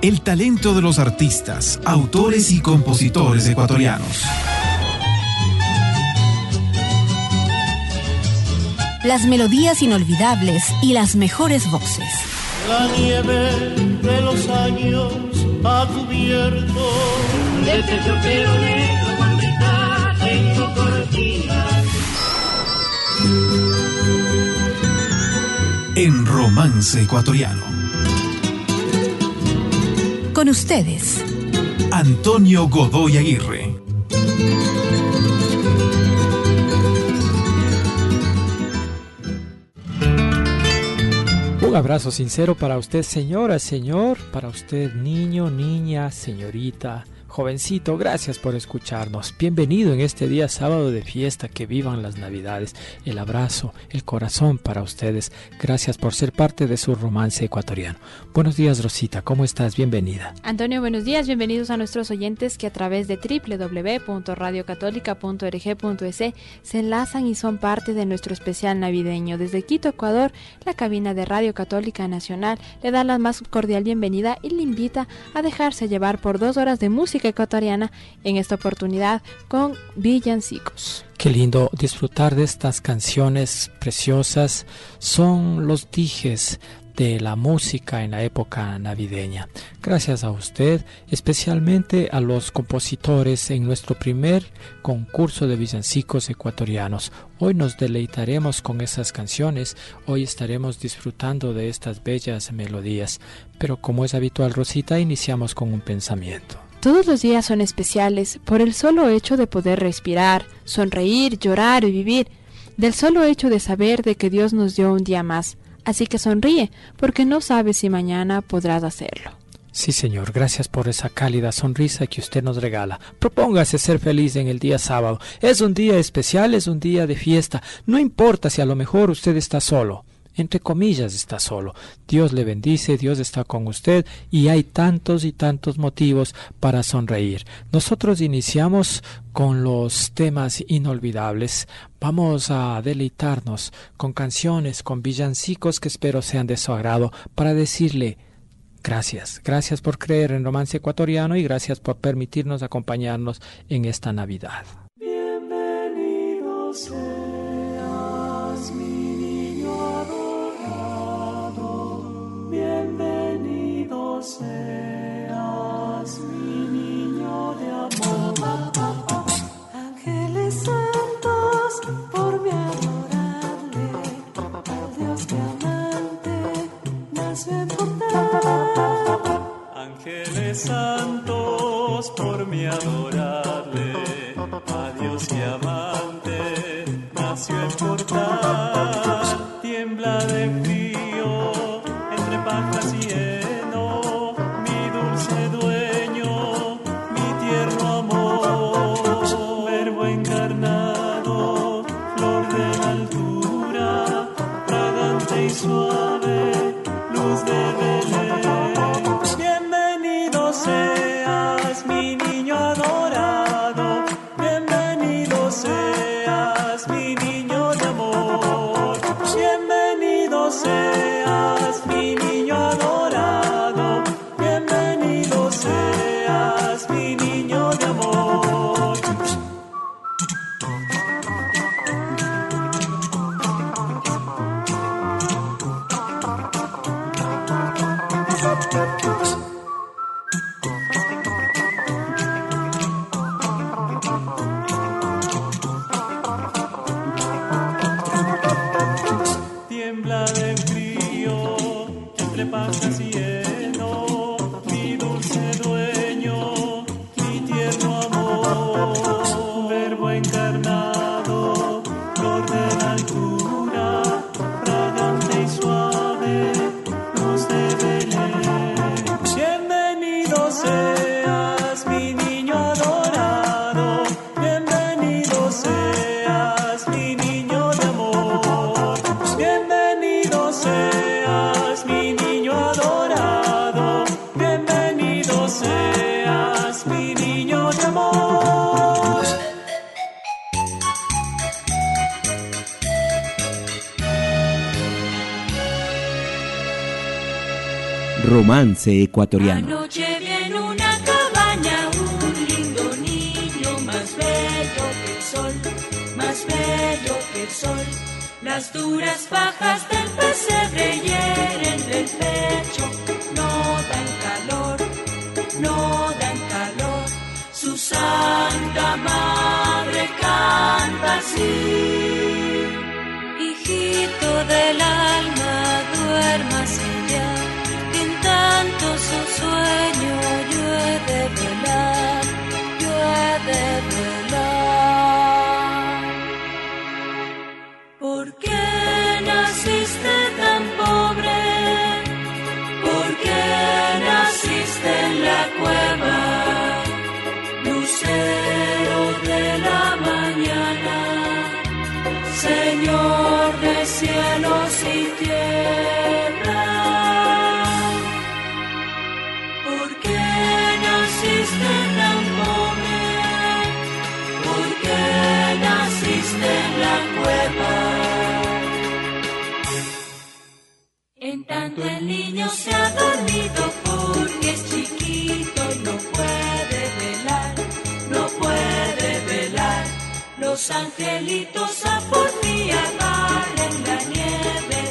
el talento de los artistas, autores y compositores ecuatorianos. Las melodías inolvidables y las mejores voces. La nieve de los años ha cubierto. Desde el troquero negro con Rita tengo cortinas. En Romance Ecuatoriano. Con ustedes, Antonio Godoy Aguirre. Un abrazo sincero para usted, señora, señor, para usted, niño, niña, señorita, jovencito, gracias por escucharnos. Bienvenido en este día sábado de fiesta, que vivan las Navidades. El abrazo, el corazón para ustedes. Gracias por ser parte de su romance ecuatoriano. Buenos días, Rosita, ¿cómo estás? Bienvenida. Antonio, buenos días. Bienvenidos a nuestros oyentes que a través de www.radiocatólica.org.es se enlazan y son parte de nuestro especial navideño. Desde Quito, Ecuador, la cabina de Radio Católica Nacional le da la más cordial bienvenida y le invita a dejarse llevar por 2 horas de música ecuatoriana, en esta oportunidad con villancicos. Qué lindo disfrutar de estas canciones preciosas. Son los dijes de la música en la época navideña. Gracias a usted, especialmente a los compositores en nuestro primer concurso de villancicos ecuatorianos. Hoy nos deleitaremos con esas canciones, hoy estaremos disfrutando de estas bellas melodías, pero como es habitual, Rosita, iniciamos con un pensamiento. Todos los días son especiales por el solo hecho de poder respirar, sonreír, llorar y vivir, del solo hecho de saber de que Dios nos dio un día más. Así que sonríe, porque no sabes si mañana podrás hacerlo. Sí, señor, gracias por esa cálida sonrisa que usted nos regala. Propóngase ser feliz en el día sábado. Es un día especial, es un día de fiesta. No importa si a lo mejor usted está solo. Entre comillas está solo. Dios le bendice, Dios está con usted y hay tantos y tantos motivos para sonreír. Nosotros iniciamos con los temas inolvidables. Vamos a deleitarnos con canciones, con villancicos que espero sean de su agrado para decirle gracias. Gracias por creer en Romance Ecuatoriano y gracias por permitirnos acompañarnos en esta Navidad. Bienvenidos. Seas mi niño de amor. Ángeles santos, por mi adorarle, al Dios que amante nació en portal. Ángeles santos, por mi adorarle, a Dios que amante nació en portal. Tiembla de frío entre pajas y suave, luz de Belén. Bienvenido seas, mi niño adorado. Bienvenido seas, mi niño de amor. Bienvenido seas, mi niño adorado. Bienvenido seas, mi niño de amor. Tiembla de frío entre pajas y heno, mi dulce dueño, mi tierno amor, verbo encarnado, flor de la altura, fragante y suave, luz de Belén. Bienvenido seas, mi niño adorado, bienvenido seas, mi niño de amor. Bienvenido seas, mi niño adorado. Romance ecuatoriano. Anoche vi en una cabaña un lindo niño, más bello que el sol, más bello que el sol. Las duras fajas del pesebre hieren del pecho, no dan calor, no dan calor. Su santa madre canta así: hijito del alma, duérmase ya, que en tanto su sueño yo he de velar, yo he de velar. ¿Por qué naciste tan pobre? ¿Por qué naciste en la cueva? Lucero de la mañana, Señor de cielos y tierra. ¿Por qué naciste tan pobre? ¿Por qué naciste en la cueva? En tanto el niño se ha dormido porque es chiquito y no puede velar, no puede velar. Los angelitos a por día barren la nieve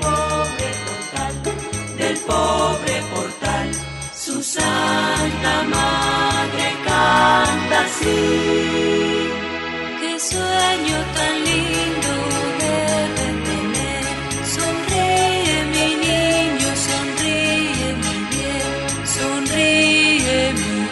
del pobre portal. Su santa madre canta así: qué sueño tan lindo debe tener. Sonríe mi niño, sonríe mi bien, sonríe mi bien.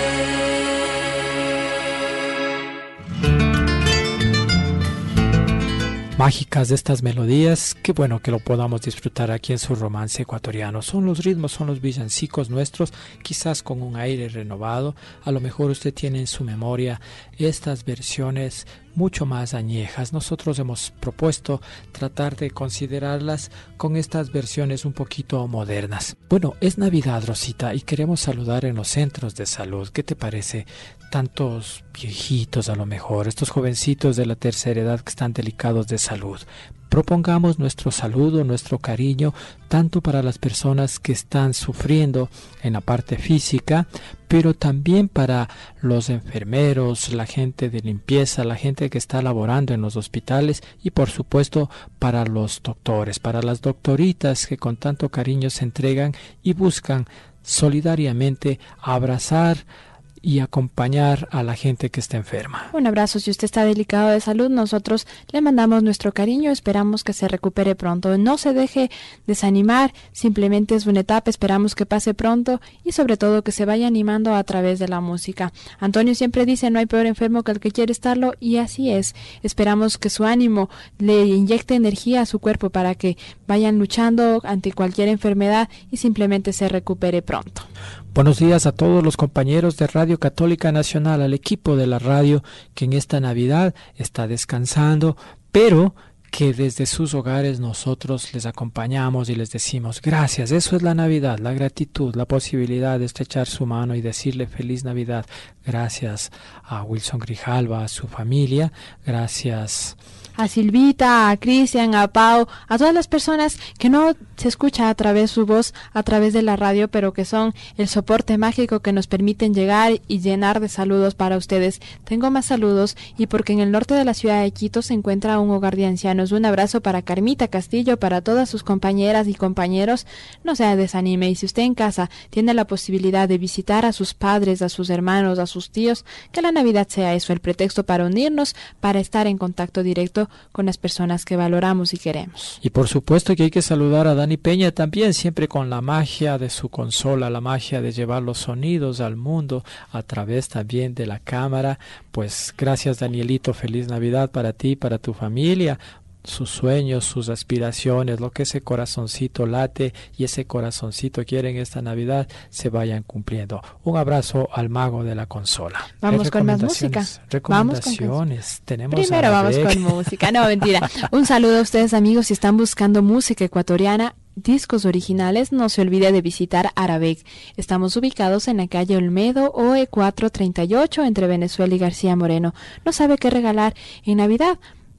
Mágicas de estas melodías, qué bueno que lo podamos disfrutar aquí en su romance ecuatoriano. Son los ritmos, son los villancicos nuestros, quizás con un aire renovado. A lo mejor usted tiene en su memoria estas versiones mucho más añejas. Nosotros hemos propuesto tratar de considerarlas con estas versiones un poquito modernas. Bueno, es Navidad, Rosita, y queremos saludar en los centros de salud. ¿Qué te parece? Tantos viejitos, a lo mejor, estos jovencitos de la tercera edad que están delicados de salud. Propongamos nuestro saludo, nuestro cariño, tanto para las personas que están sufriendo en la parte física, pero también para los enfermeros, la gente de limpieza, la gente que está laborando en los hospitales y por supuesto para los doctores, para las doctoritas que con tanto cariño se entregan y buscan solidariamente abrazar y acompañar a la gente que está enferma. Un abrazo. Si usted está delicado de salud, nosotros le mandamos nuestro cariño, esperamos que se recupere pronto. No se deje desanimar, simplemente es una etapa, esperamos que pase pronto y sobre todo que se vaya animando a través de la música. Antonio siempre dice, no hay peor enfermo que el que quiere estarlo, y así es. Esperamos que su ánimo le inyecte energía a su cuerpo para que vayan luchando ante cualquier enfermedad y simplemente se recupere pronto. Buenos días a todos los compañeros de Radio Católica Nacional, al equipo de la radio que en esta Navidad está descansando, pero que desde sus hogares nosotros les acompañamos y les decimos gracias. Eso es la Navidad, la gratitud, la posibilidad de estrechar su mano y decirle feliz Navidad. Gracias a Wilson Grijalva, a su familia, gracias a Silvita, a Cristian, a Pau, a todas las personas que no se escucha a través de su voz, a través de la radio, pero que son el soporte mágico que nos permiten llegar y llenar de saludos para ustedes. Tengo más saludos, y porque en el norte de la ciudad de Quito se encuentra un hogar de ancianos. Un abrazo para Carmita Castillo, para todas sus compañeras y compañeros. No se desanime, y si usted en casa tiene la posibilidad de visitar a sus padres, a sus hermanos, a sus tíos, que la Navidad sea eso, el pretexto para unirnos, para estar en contacto directo con las personas que valoramos y queremos. Y por supuesto que hay que saludar a Dani Peña también, siempre con la magia de su consola, la magia de llevar los sonidos al mundo a través también de la cámara. Pues gracias, Danielito, feliz Navidad para ti, para tu familia. Sus sueños, sus aspiraciones, lo que ese corazoncito late y ese corazoncito quiere en esta Navidad se vayan cumpliendo. Un abrazo al mago de la consola. Vamos con más música. Recomendaciones. Tenemos primero vamos con música. No, mentira. Un saludo a ustedes, amigos. Si están buscando música ecuatoriana, discos originales, no se olvide de visitar Arabec. Estamos ubicados en la calle Olmedo, OE 438, entre Venezuela y García Moreno. ¿No sabe qué regalar en Navidad?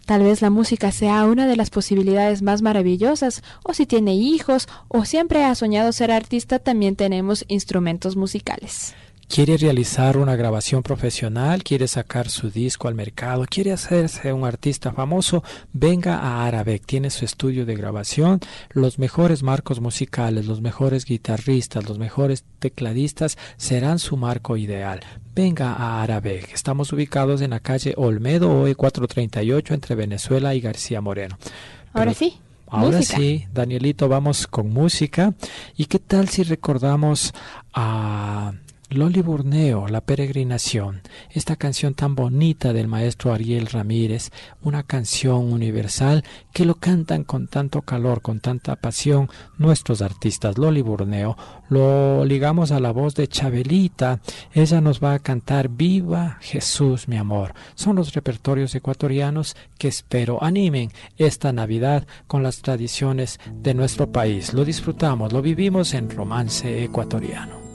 Tal vez la música sea una de las posibilidades más maravillosas, o si tiene hijos, o siempre ha soñado ser artista, también tenemos instrumentos musicales. ¿Quiere realizar una grabación profesional? ¿Quiere sacar su disco al mercado? ¿Quiere hacerse un artista famoso? Venga a Arabek. Tiene su estudio de grabación, los mejores marcos musicales, los mejores guitarristas, los mejores tecladistas serán su marco ideal. Venga a Arabek. Estamos ubicados en la calle Olmedo, OE 438, entre Venezuela y García Moreno. Ahora sí. Ahora música. sí, Danielito, vamos con música. ¿Y qué tal si recordamos a Loli Burneo, La Peregrinación, esta canción tan bonita del maestro Ariel Ramírez, una canción universal que lo cantan con tanto calor, con tanta pasión nuestros artistas? Loli Burneo, lo ligamos a la voz de Chabelita, ella nos va a cantar Viva Jesús, mi amor. Son los repertorios ecuatorianos que espero animen esta Navidad con las tradiciones de nuestro país. Lo disfrutamos, lo vivimos en Romance Ecuatoriano.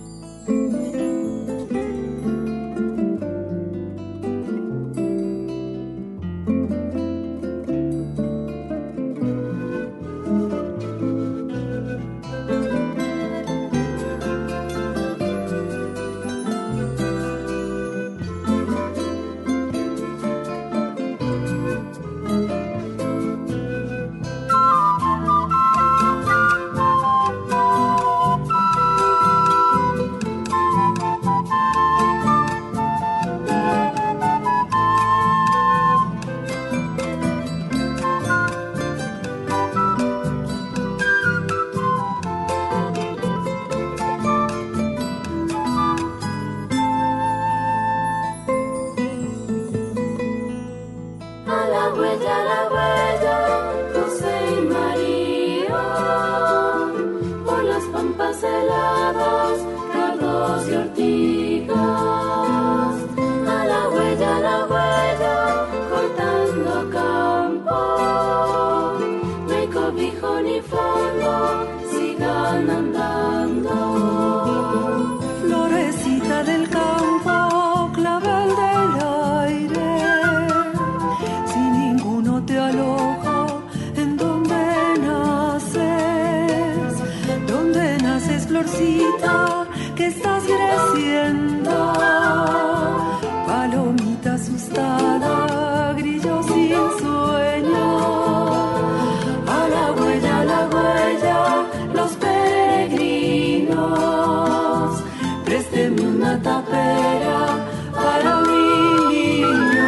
Que estás creciendo, palomita asustada, grillo sin sueño. A la huella, los peregrinos, présteme una tapera para mi niño.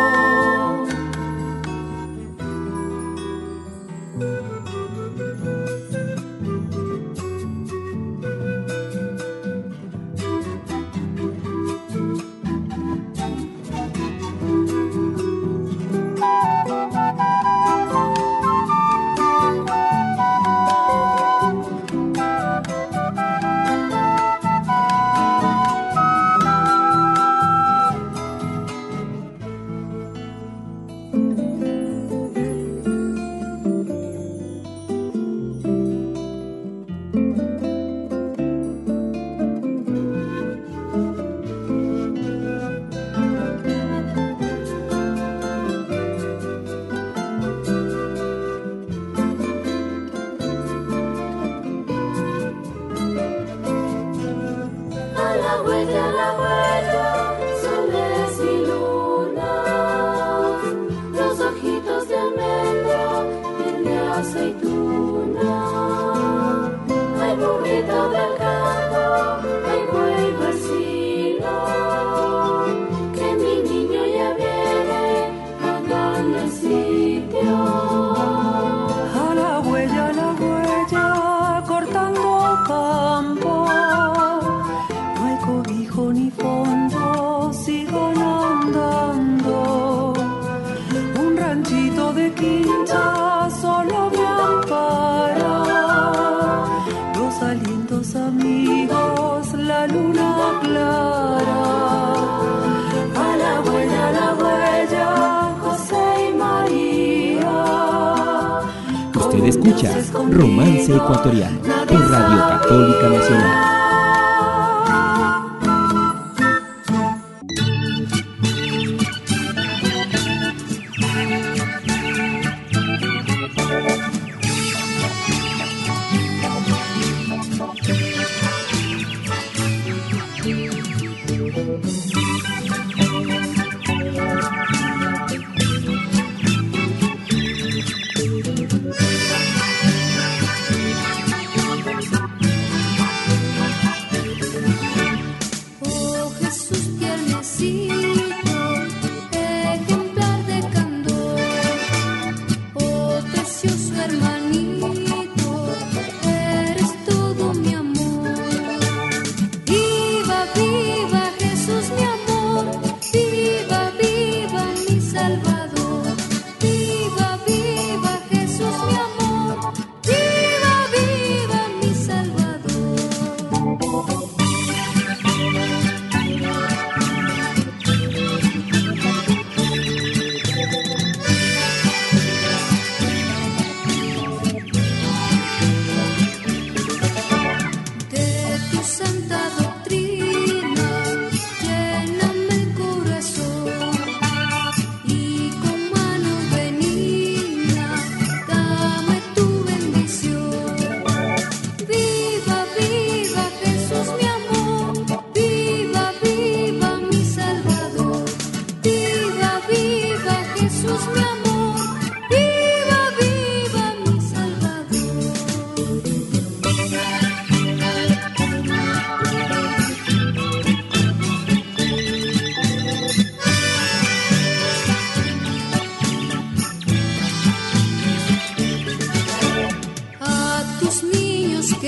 Escucha Romance Ecuatoriano por Radio Católica Nacional.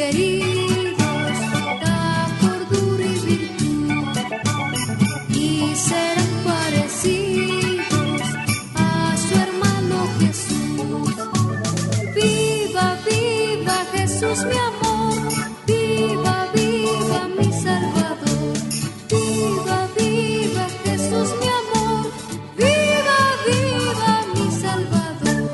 queridos, da cordura y virtud, y serán parecidos a su hermano Jesús. Viva, viva Jesús mi amor, viva, viva mi Salvador, viva, viva Jesús mi amor, viva, viva mi Salvador.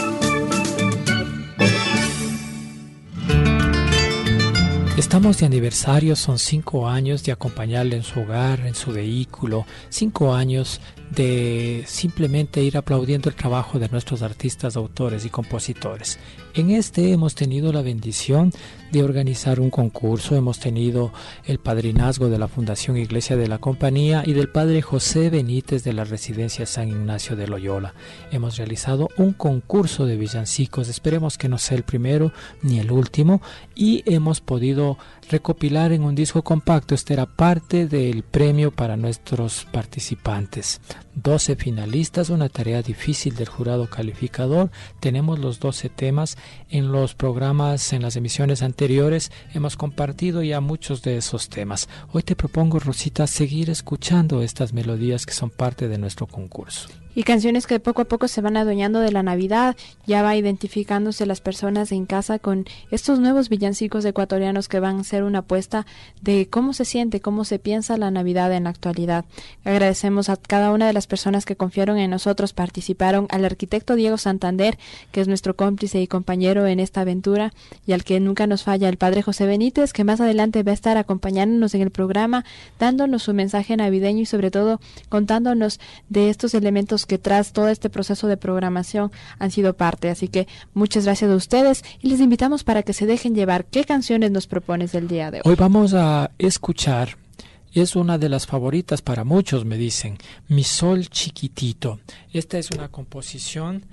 Estamos de aniversario, son 5 años de acompañarle en su hogar, en su vehículo, 5 años de simplemente ir aplaudiendo el trabajo de nuestros artistas, autores y compositores. En este hemos tenido la bendición de organizar un concurso, hemos tenido el padrinazgo de la Fundación Iglesia de la Compañía y del Padre José Benítez de la Residencia San Ignacio de Loyola. Hemos realizado un concurso de villancicos, esperemos que no sea el primero ni el último, y hemos podido recopilar en un disco compacto. Este era parte del premio para nuestros participantes. 12 finalistas, una tarea difícil del jurado calificador. Tenemos los 12 temas en los programas, en las emisiones anteriores. Hemos compartido ya muchos de esos temas. Hoy te propongo, Rosita, seguir escuchando estas melodías que son parte de nuestro concurso. Y canciones que poco a poco se van adueñando de la Navidad. Ya va identificándose las personas en casa con estos nuevos villancicos ecuatorianos que van a ser una apuesta de cómo se siente, cómo se piensa la Navidad en la actualidad. Agradecemos a cada una de las personas que confiaron en nosotros, participaron, al arquitecto Diego Santander, que es nuestro cómplice y compañero en esta aventura, y al que nunca nos falla, el Padre José Benítez, que más adelante va a estar acompañándonos en el programa, dándonos su mensaje navideño y sobre todo contándonos de estos elementos que tras todo este proceso de programación han sido parte. Así que muchas gracias a ustedes y les invitamos para que se dejen llevar. ¿Qué canciones nos propones del día de hoy? Hoy vamos a escuchar, es una de las favoritas para muchos, me dicen, Mi Sol Chiquitito. Esta es una composición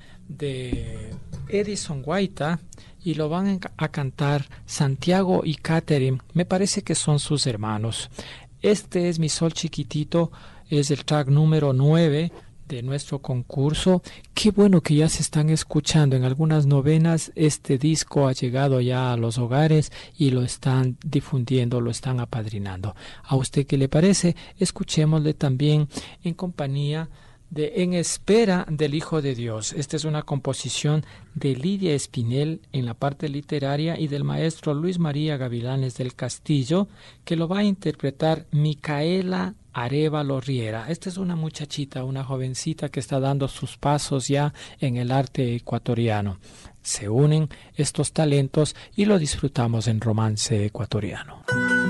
de Edison Guaita y lo van a cantar Santiago y Catherine, me parece que son sus hermanos. Este es Mi Sol Chiquitito, es el track número 9 de nuestro concurso. Qué bueno que ya se están escuchando en algunas novenas. Este disco ha llegado ya a los hogares y lo están difundiendo, lo están apadrinando. ¿A usted qué le parece? Escuchémosle también en compañía de En Espera del Hijo de Dios. Esta es una composición de Lidia Espinel en la parte literaria y del maestro Luis María Gavilanes del Castillo, que lo va a interpretar Micaela Arévalo Riera. Esta es una muchachita, una jovencita que está dando sus pasos ya en el arte ecuatoriano. Se unen estos talentos y lo disfrutamos en Romance Ecuatoriano.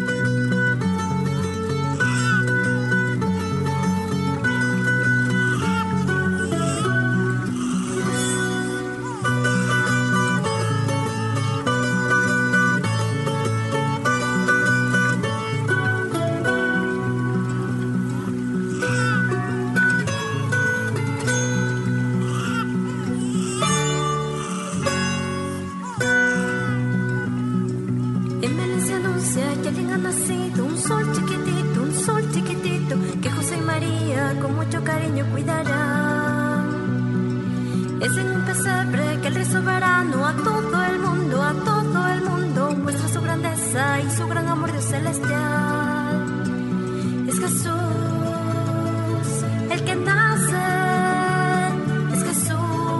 Con mucho cariño cuidará. Es en un pesebre que el Rey soberano a todo el mundo muestra su grandeza y su gran amor Dios celestial. Es Jesús el que nace, es Jesús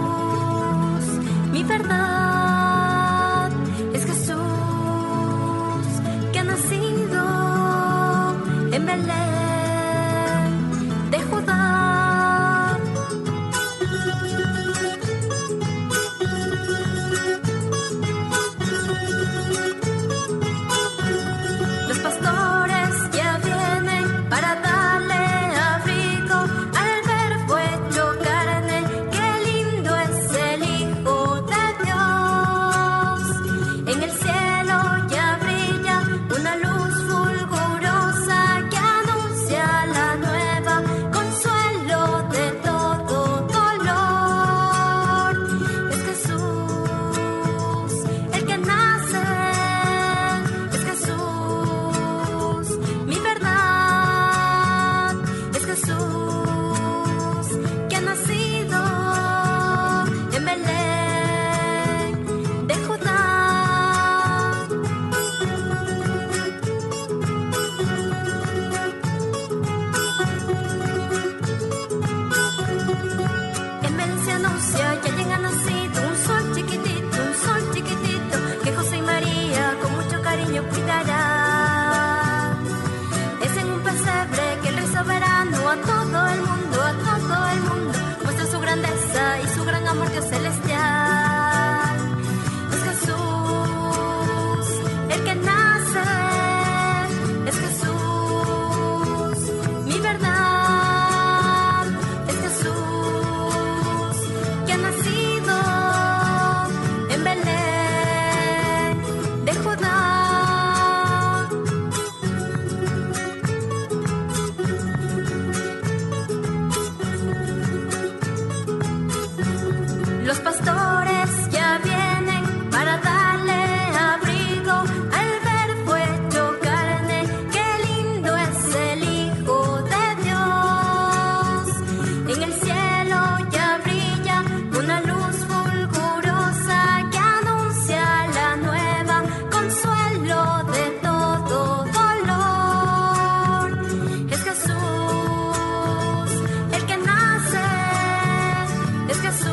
mi verdad, es Jesús que ha nacido en Belén. cariño cuidará. Es en un pesebre que el Rey soberano a todo el mundo muestra su grandeza y su gran amor Dios celestial. Es Jesús el que nace, es Jesús mi verdad, es Jesús que ha nacido en Belén de Judá. Los pastores ya vienen para darle abrigo al Verbo hecho carne. Qué lindo es el Hijo de Dios. En el cielo ya brilla una luz fulgurosa que anuncia la nueva consuelo de todo dolor. Es Jesús el que nace, es Jesús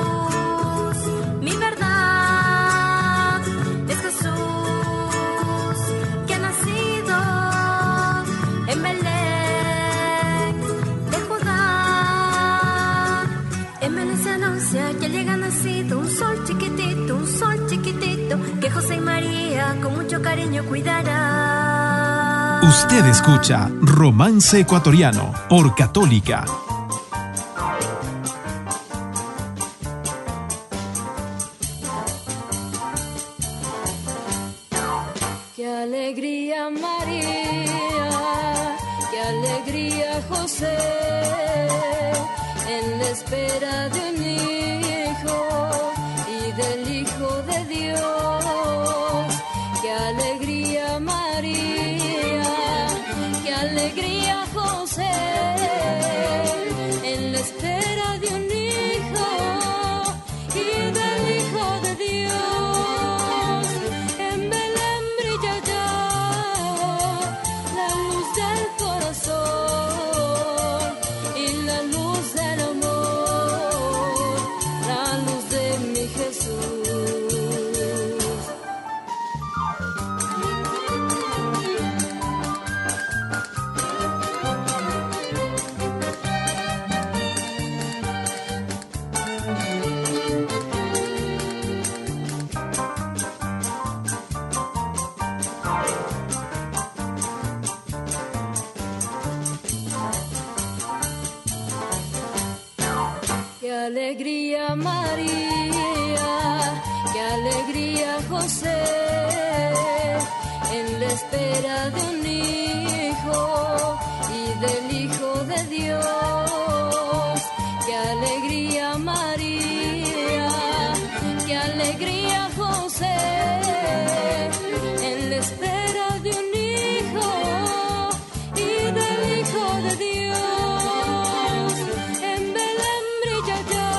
mi verdad, es Jesús que ha nacido en Belén de Judá. En Belén se anuncia que llega nacido un sol chiquitito, que José y María con mucho cariño cuidará. Usted escucha Romance Ecuatoriano por Católica. Qué alegría María, qué alegría José, en la espera de un hijo y del Hijo de Dios. Qué alegría María, qué alegría José, en la espera de un hijo y del Hijo de Dios. En Belén brilla ya la luz del corazón y la luz del amor, la luz de mi Jesús. Qué alegría María, qué alegría José, en la espera de un hijo y del Hijo de Dios. Qué alegría María, qué alegría José, en la espera de un hijo y del Hijo de Dios. En Belén brilla ya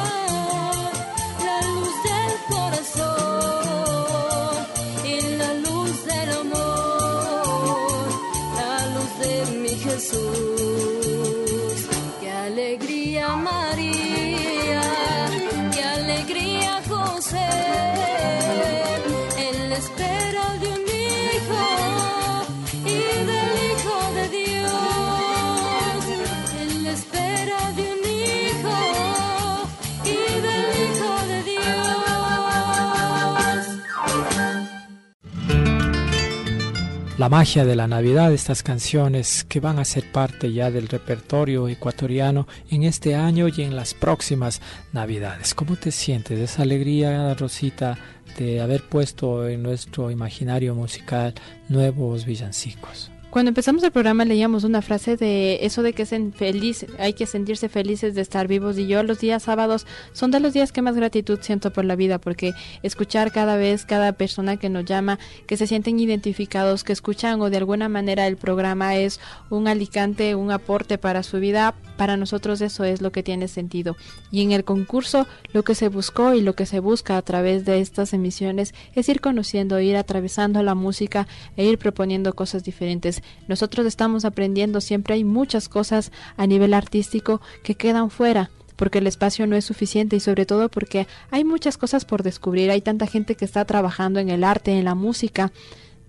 la luz del corazón y la luz del amor, la luz de mi Jesús. Qué alegría María, qué alegría José, en la espera de un hijo y del Hijo de Dios. En la espera de un hijo y del Hijo de Dios. La magia de la Navidad, estas canciones que van a ser parte ya del repertorio ecuatoriano en este año y en las próximas Navidades. ¿Cómo te sientes? Esa alegría, Rosita, de haber puesto en nuestro imaginario musical nuevos villancicos. Cuando empezamos el programa leíamos una frase de eso de que hay que sentirse felices de estar vivos, y yo los días sábados son de los días que más gratitud siento por la vida, porque escuchar cada persona que nos llama, que se sienten identificados, que escuchan o de alguna manera el programa es un alicante, un aporte para su vida, para nosotros eso es lo que tiene sentido. Y en el concurso lo que se buscó y lo que se busca a través de estas emisiones es ir conociendo, ir atravesando la música e ir proponiendo cosas diferentes. Nosotros estamos aprendiendo, siempre hay muchas cosas a nivel artístico que quedan fuera, porque el espacio no es suficiente y sobre todo porque hay muchas cosas por descubrir, hay tanta gente que está trabajando en el arte, en la música.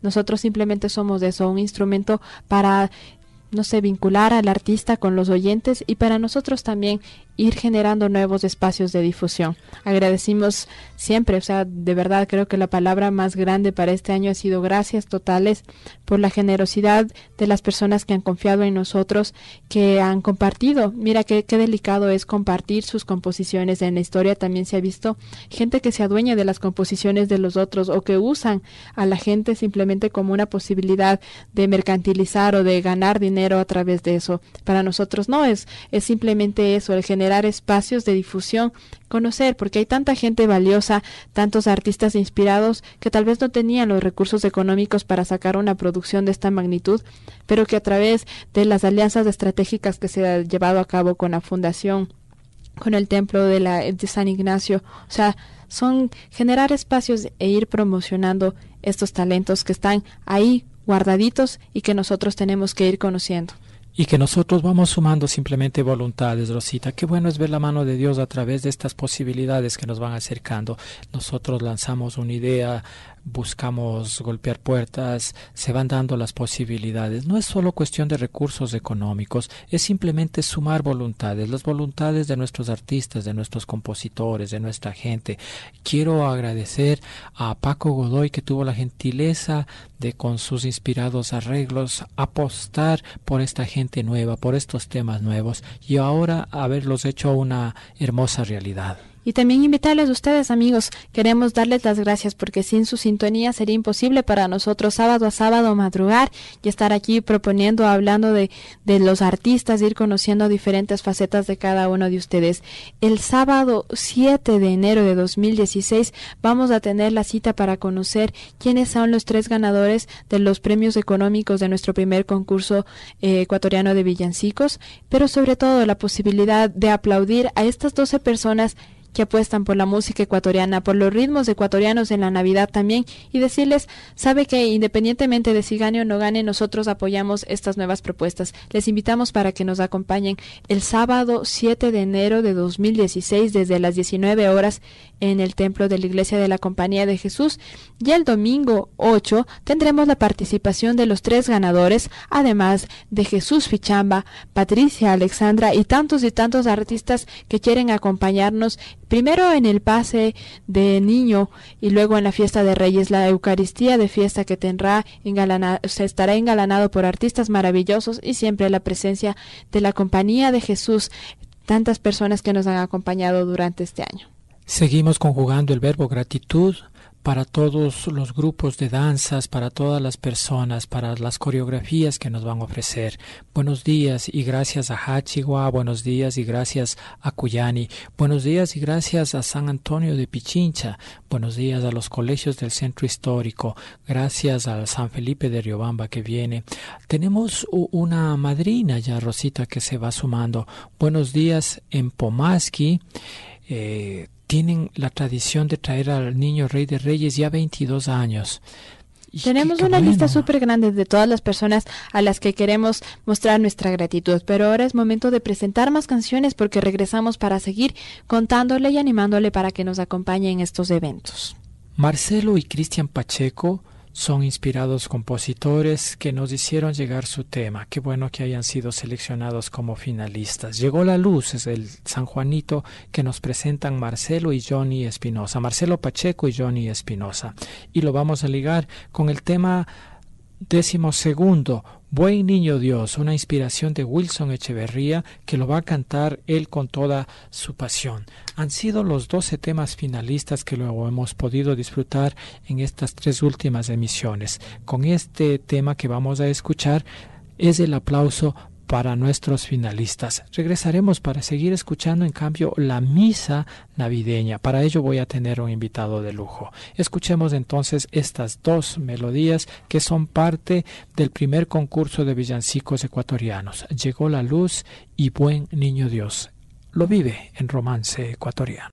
Nosotros simplemente somos eso, un instrumento para, no sé, vincular al artista con los oyentes y para nosotros también ir generando nuevos espacios de difusión. Agradecimos siempre, o sea, de verdad creo que la palabra más grande para este año ha sido gracias totales por la generosidad de las personas que han confiado en nosotros, que han compartido. Mira qué delicado es compartir sus composiciones. En la historia también se ha visto gente que se adueña de las composiciones de los otros o que usan a la gente simplemente como una posibilidad de mercantilizar o de ganar dinero a través de eso. Para nosotros no, es simplemente eso, el generar espacios de difusión, conocer, porque hay tanta gente valiosa, tantos artistas inspirados que tal vez no tenían los recursos económicos para sacar una producción de esta magnitud, pero que a través de las alianzas estratégicas que se han llevado a cabo con la fundación, con el templo de San Ignacio, o sea, son generar espacios e ir promocionando estos talentos que están ahí guardaditos y que nosotros tenemos que ir conociendo. Y que nosotros vamos sumando simplemente voluntades, Rosita. Qué bueno es ver la mano de Dios a través de estas posibilidades que nos van acercando. Nosotros lanzamos una idea, buscamos golpear puertas, se van dando las posibilidades. No es solo cuestión de recursos económicos, es simplemente sumar voluntades, las voluntades de nuestros artistas, de nuestros compositores, de nuestra gente. Quiero agradecer a Paco Godoy, que tuvo la gentileza de, con sus inspirados arreglos, apostar por esta gente nueva, por estos temas nuevos, y ahora haberlos hecho una hermosa realidad. Y también invitarles a ustedes, amigos, queremos darles las gracias porque sin su sintonía sería imposible para nosotros sábado a sábado madrugar y estar aquí proponiendo, hablando de los artistas, ir conociendo diferentes facetas de cada uno de ustedes. El sábado 7 de enero de 2016 vamos a tener la cita para conocer quiénes son los 3 ganadores de los premios económicos de nuestro primer concurso ecuatoriano de villancicos, pero sobre todo la posibilidad de aplaudir a estas 12 personas que apuestan por la música ecuatoriana, por los ritmos ecuatorianos en la Navidad también, y decirles, sabe que independientemente de si gane o no gane, nosotros apoyamos estas nuevas propuestas. Les invitamos para que nos acompañen el sábado 7 de enero de 2016 desde las 19 horas en el templo de la Iglesia de la Compañía de Jesús, y el domingo 8 tendremos la participación de los 3 ganadores, además de Jesús Fichamba, Patricia Alexandra y tantos artistas que quieren acompañarnos primero en el pase de niño y luego en la fiesta de Reyes, la Eucaristía de fiesta que estará engalanado por artistas maravillosos y siempre la presencia de la Compañía de Jesús, tantas personas que nos han acompañado durante este año. Seguimos conjugando el verbo gratitud para todos los grupos de danzas, para todas las personas, para las coreografías que nos van a ofrecer. Buenos días y gracias a Hachigua, buenos días y gracias a Cuyani, buenos días y gracias a San Antonio de Pichincha, buenos días a los colegios del centro histórico, gracias al San Felipe de Riobamba que viene. Tenemos una madrina ya, Rosita, que se va sumando. Buenos días en Pomasqui. Tienen la tradición de traer al niño Rey de Reyes ya 22 años. Tenemos una lista súper grande de todas las personas a las que queremos mostrar nuestra gratitud, pero ahora es momento de presentar más canciones porque regresamos para seguir contándole y animándole para que nos acompañe en estos eventos. Marcelo y Cristian Pacheco son inspirados compositores que nos hicieron llegar su tema. Qué bueno que hayan sido seleccionados como finalistas. Llegó la luz, es el San Juanito que nos presentan Marcelo y Johnny Espinosa. Marcelo Pacheco y Johnny Espinosa. Y lo vamos a ligar con el tema 12º, Buen Niño Dios, una inspiración de Wilson Echeverría que lo va a cantar él con toda su pasión. Han sido los 12 temas finalistas que luego hemos podido disfrutar en estas 3 últimas emisiones. Con este tema que vamos a escuchar es el aplauso para nuestros finalistas. Regresaremos para seguir escuchando, en cambio, la misa navideña. Para ello voy a tener un invitado de lujo. Escuchemos entonces estas 2 melodías que son parte del primer concurso de villancicos ecuatorianos. Llegó la luz y Buen Niño Dios. Lo vive en Romance Ecuatoriano.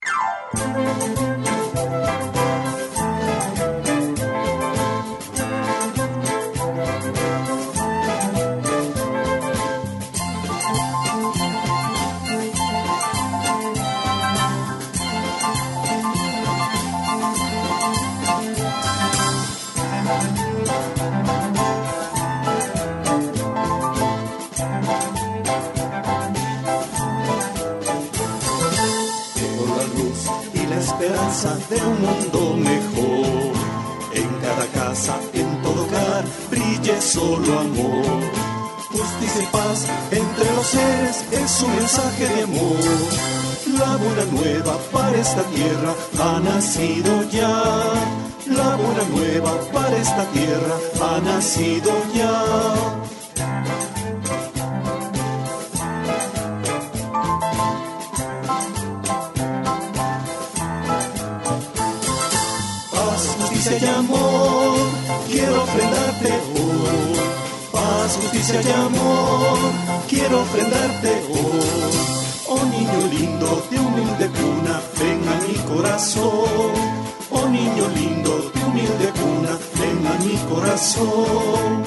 en todo hogar brille solo amor. Justicia y paz entre los seres es un mensaje de amor. La buena nueva para esta tierra ha nacido ya. La buena nueva para esta tierra ha nacido ya. Paz, justicia y amor, quiero ofrendarte hoy. Paz, justicia y amor, quiero ofrendarte hoy. Oh niño lindo de humilde cuna, ven a mi corazón. Oh niño lindo de humilde cuna, ven a mi corazón.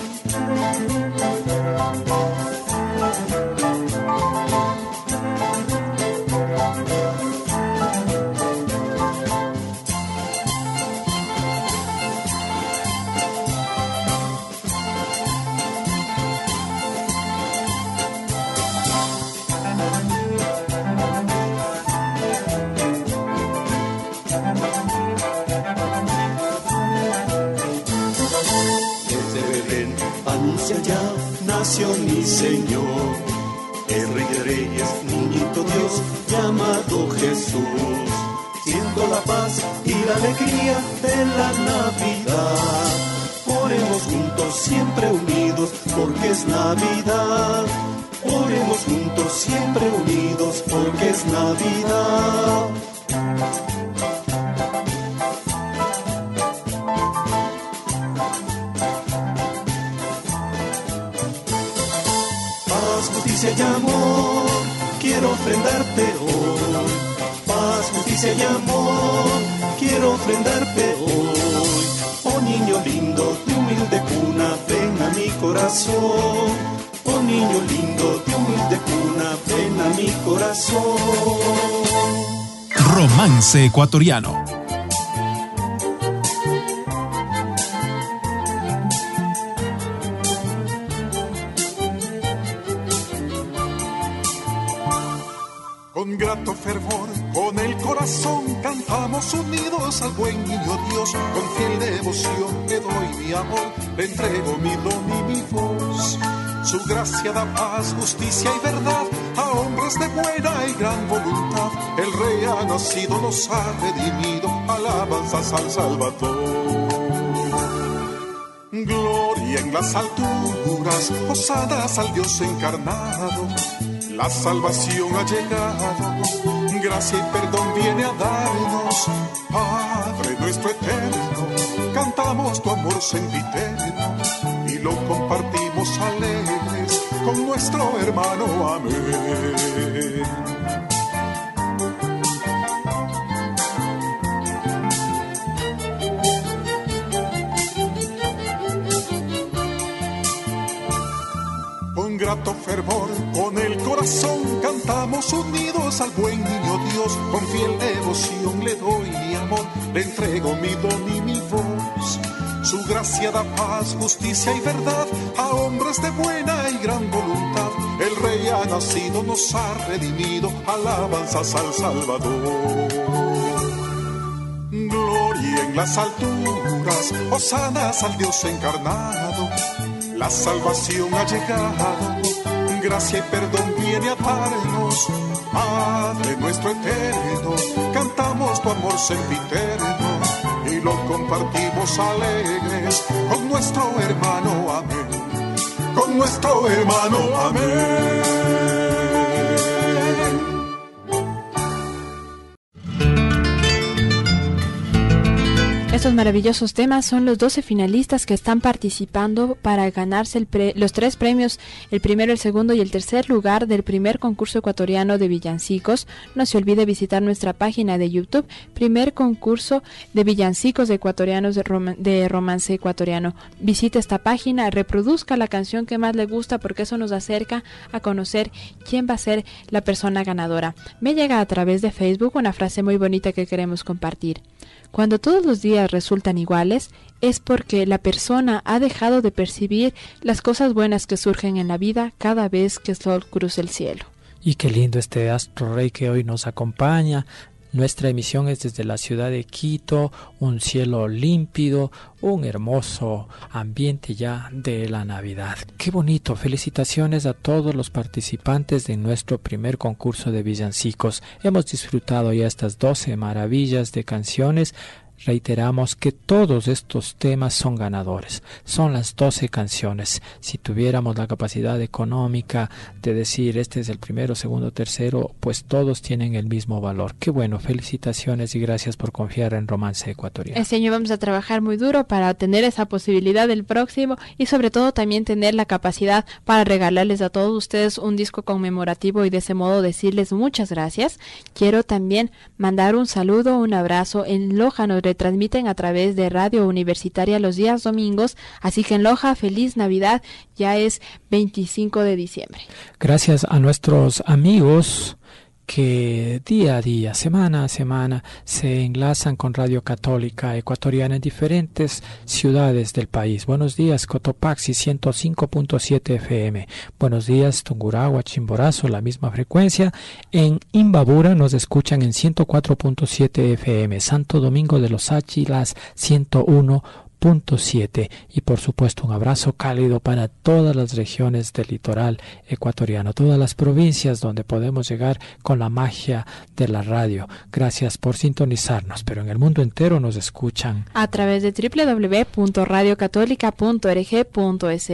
Ya nació mi Señor, el Rey de Reyes, niñito Dios, llamado Jesús. Siento la paz y la alegría de la Navidad. Oremos juntos, siempre unidos, porque es Navidad. Oremos juntos, siempre unidos, porque es Navidad. Justicia y amor, quiero ofrendarte hoy. Paz, justicia y amor, quiero ofrendarte hoy. Oh niño lindo de humilde cuna, ven a mi corazón. Oh niño lindo de humilde cuna, ven a mi corazón. Romance ecuatoriano. Con grato fervor, con el corazón, cantamos unidos al buen niño Dios. Con fiel devoción le doy mi amor, le entrego mi don y mi voz. Su gracia da paz, justicia y verdad a hombres de buena y gran voluntad. El Rey ha nacido, nos ha redimido, alabanzas al Salvador. Gloria en las alturas, hosanas al Dios encarnado. La salvación ha llegado, gracia y perdón viene a darnos. Padre nuestro eterno, cantamos tu amor sempiterno y lo compartimos alegres con nuestro hermano. Amén. Con grato fervor, con el corazón, cantamos unidos al buen niño Dios. Con fiel devoción le doy mi amor, le entrego mi don y mi voz. Su gracia da paz, justicia y verdad a hombres de buena y gran voluntad. El Rey ha nacido, nos ha redimido, alabanzas al Salvador. Gloria en las alturas, hosanas al Dios encarnado. La salvación ha llegado, gracia y perdón viene a darnos. Padre nuestro eterno, cantamos tu amor sempiterno y lo compartimos alegres con nuestro hermano. Amén. Con nuestro hermano. Amén. Estos maravillosos temas son los 12 finalistas que están participando para ganarse los 3 premios, el primero, el segundo y el tercer lugar del primer concurso ecuatoriano de villancicos. No se olvide visitar nuestra página de YouTube, primer concurso de villancicos ecuatorianos de romance ecuatoriano. Visite esta página, reproduzca la canción que más le gusta porque eso nos acerca a conocer quién va a ser la persona ganadora. Me llega a través de Facebook una frase muy bonita que queremos compartir. Cuando todos los días resultan iguales, es porque la persona ha dejado de percibir las cosas buenas que surgen en la vida cada vez que el sol cruza el cielo. Y qué lindo este astro rey que hoy nos acompaña. Nuestra emisión es desde la ciudad de Quito, un cielo límpido, un hermoso ambiente ya de la Navidad. ¡Qué bonito! Felicitaciones a todos los participantes de nuestro primer concurso de villancicos. Hemos disfrutado ya estas 12 maravillas de canciones. Reiteramos que todos estos temas son ganadores, son las 12 canciones. Si tuviéramos la capacidad económica de decir este es el primero, segundo, tercero, pues todos tienen el mismo valor. Qué bueno, felicitaciones y gracias por confiar en Romance Ecuatoriano. Este año vamos a trabajar muy duro para tener esa posibilidad del próximo y sobre todo también tener la capacidad para regalarles a todos ustedes un disco conmemorativo y de ese modo decirles muchas gracias. Quiero también mandar un saludo, un abrazo. En Loja nos retransmiten a través de Radio Universitaria los días domingos, así que en Loja, feliz Navidad, ya es 25 de diciembre. Gracias a nuestros amigos que día a día, semana a semana, se enlazan con Radio Católica Ecuatoriana en diferentes ciudades del país. Buenos días, Cotopaxi 105.7 FM. Buenos días, Tungurahua, Chimborazo, la misma frecuencia. En Imbabura nos escuchan en 104.7 FM. Santo Domingo de los Áchilas 101.7 y por supuesto un abrazo cálido para todas las regiones del litoral ecuatoriano, todas las provincias donde podemos llegar con la magia de la radio. Gracias por sintonizarnos, pero en el mundo entero nos escuchan a través de www.radiocatólica.org.es,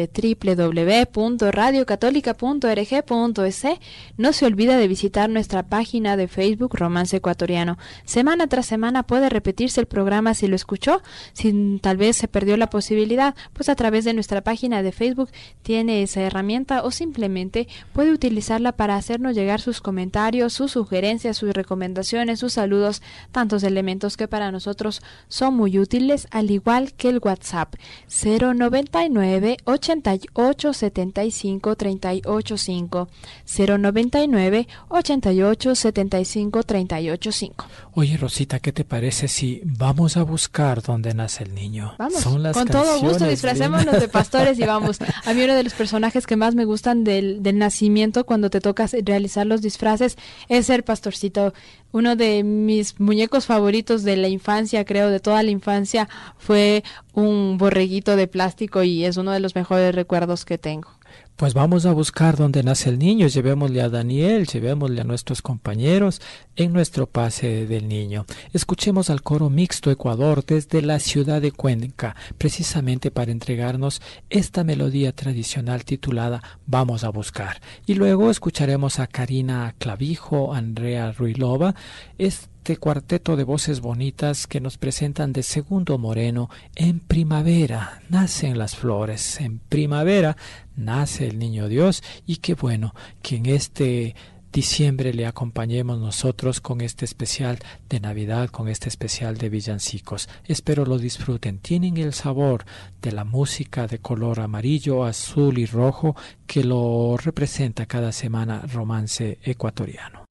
www.radiocatólica.org.es. No se olvide de visitar nuestra página de Facebook Romance Ecuatoriano. Semana tras semana puede repetirse el programa si lo escuchó, si tal vez se perdió la posibilidad, pues a través de nuestra página de Facebook tiene esa herramienta o simplemente puede utilizarla para hacernos llegar sus comentarios, sus sugerencias, sus recomendaciones, sus saludos, tantos elementos que para nosotros son muy útiles, al igual que el WhatsApp 099 88 75 385 099 88 75 385. Oye, Rosita, ¿qué te parece si vamos a buscar dónde nace el niño? Vamos, son las con todo gusto disfracémonos de pastores y vamos. A mí uno de los personajes que más me gustan del nacimiento cuando te toca realizar los disfraces es ser pastorcito. Uno de mis muñecos favoritos de la infancia, creo, de toda la infancia, fue un borreguito de plástico y es uno de los mejores recuerdos que tengo. Pues vamos a buscar dónde nace el niño, llevémosle a Daniel, llevémosle a nuestros compañeros en nuestro pase del niño. Escuchemos al coro mixto Ecuador desde la ciudad de Cuenca, precisamente para entregarnos esta melodía tradicional titulada Vamos a buscar. Y luego escucharemos a Karina Clavijo, Andrea Ruilova, este cuarteto de voces bonitas que nos presentan de Segundo Moreno. En primavera nacen las flores, en primavera nace el niño Dios, y qué bueno que en este diciembre le acompañemos nosotros con este especial de Navidad, con este especial de villancicos. Espero lo disfruten. Tienen el sabor de la música de color amarillo, azul y rojo que lo representa cada semana Romance Ecuatoriano.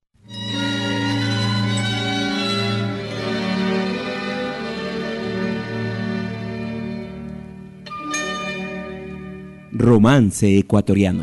Romance Ecuatoriano.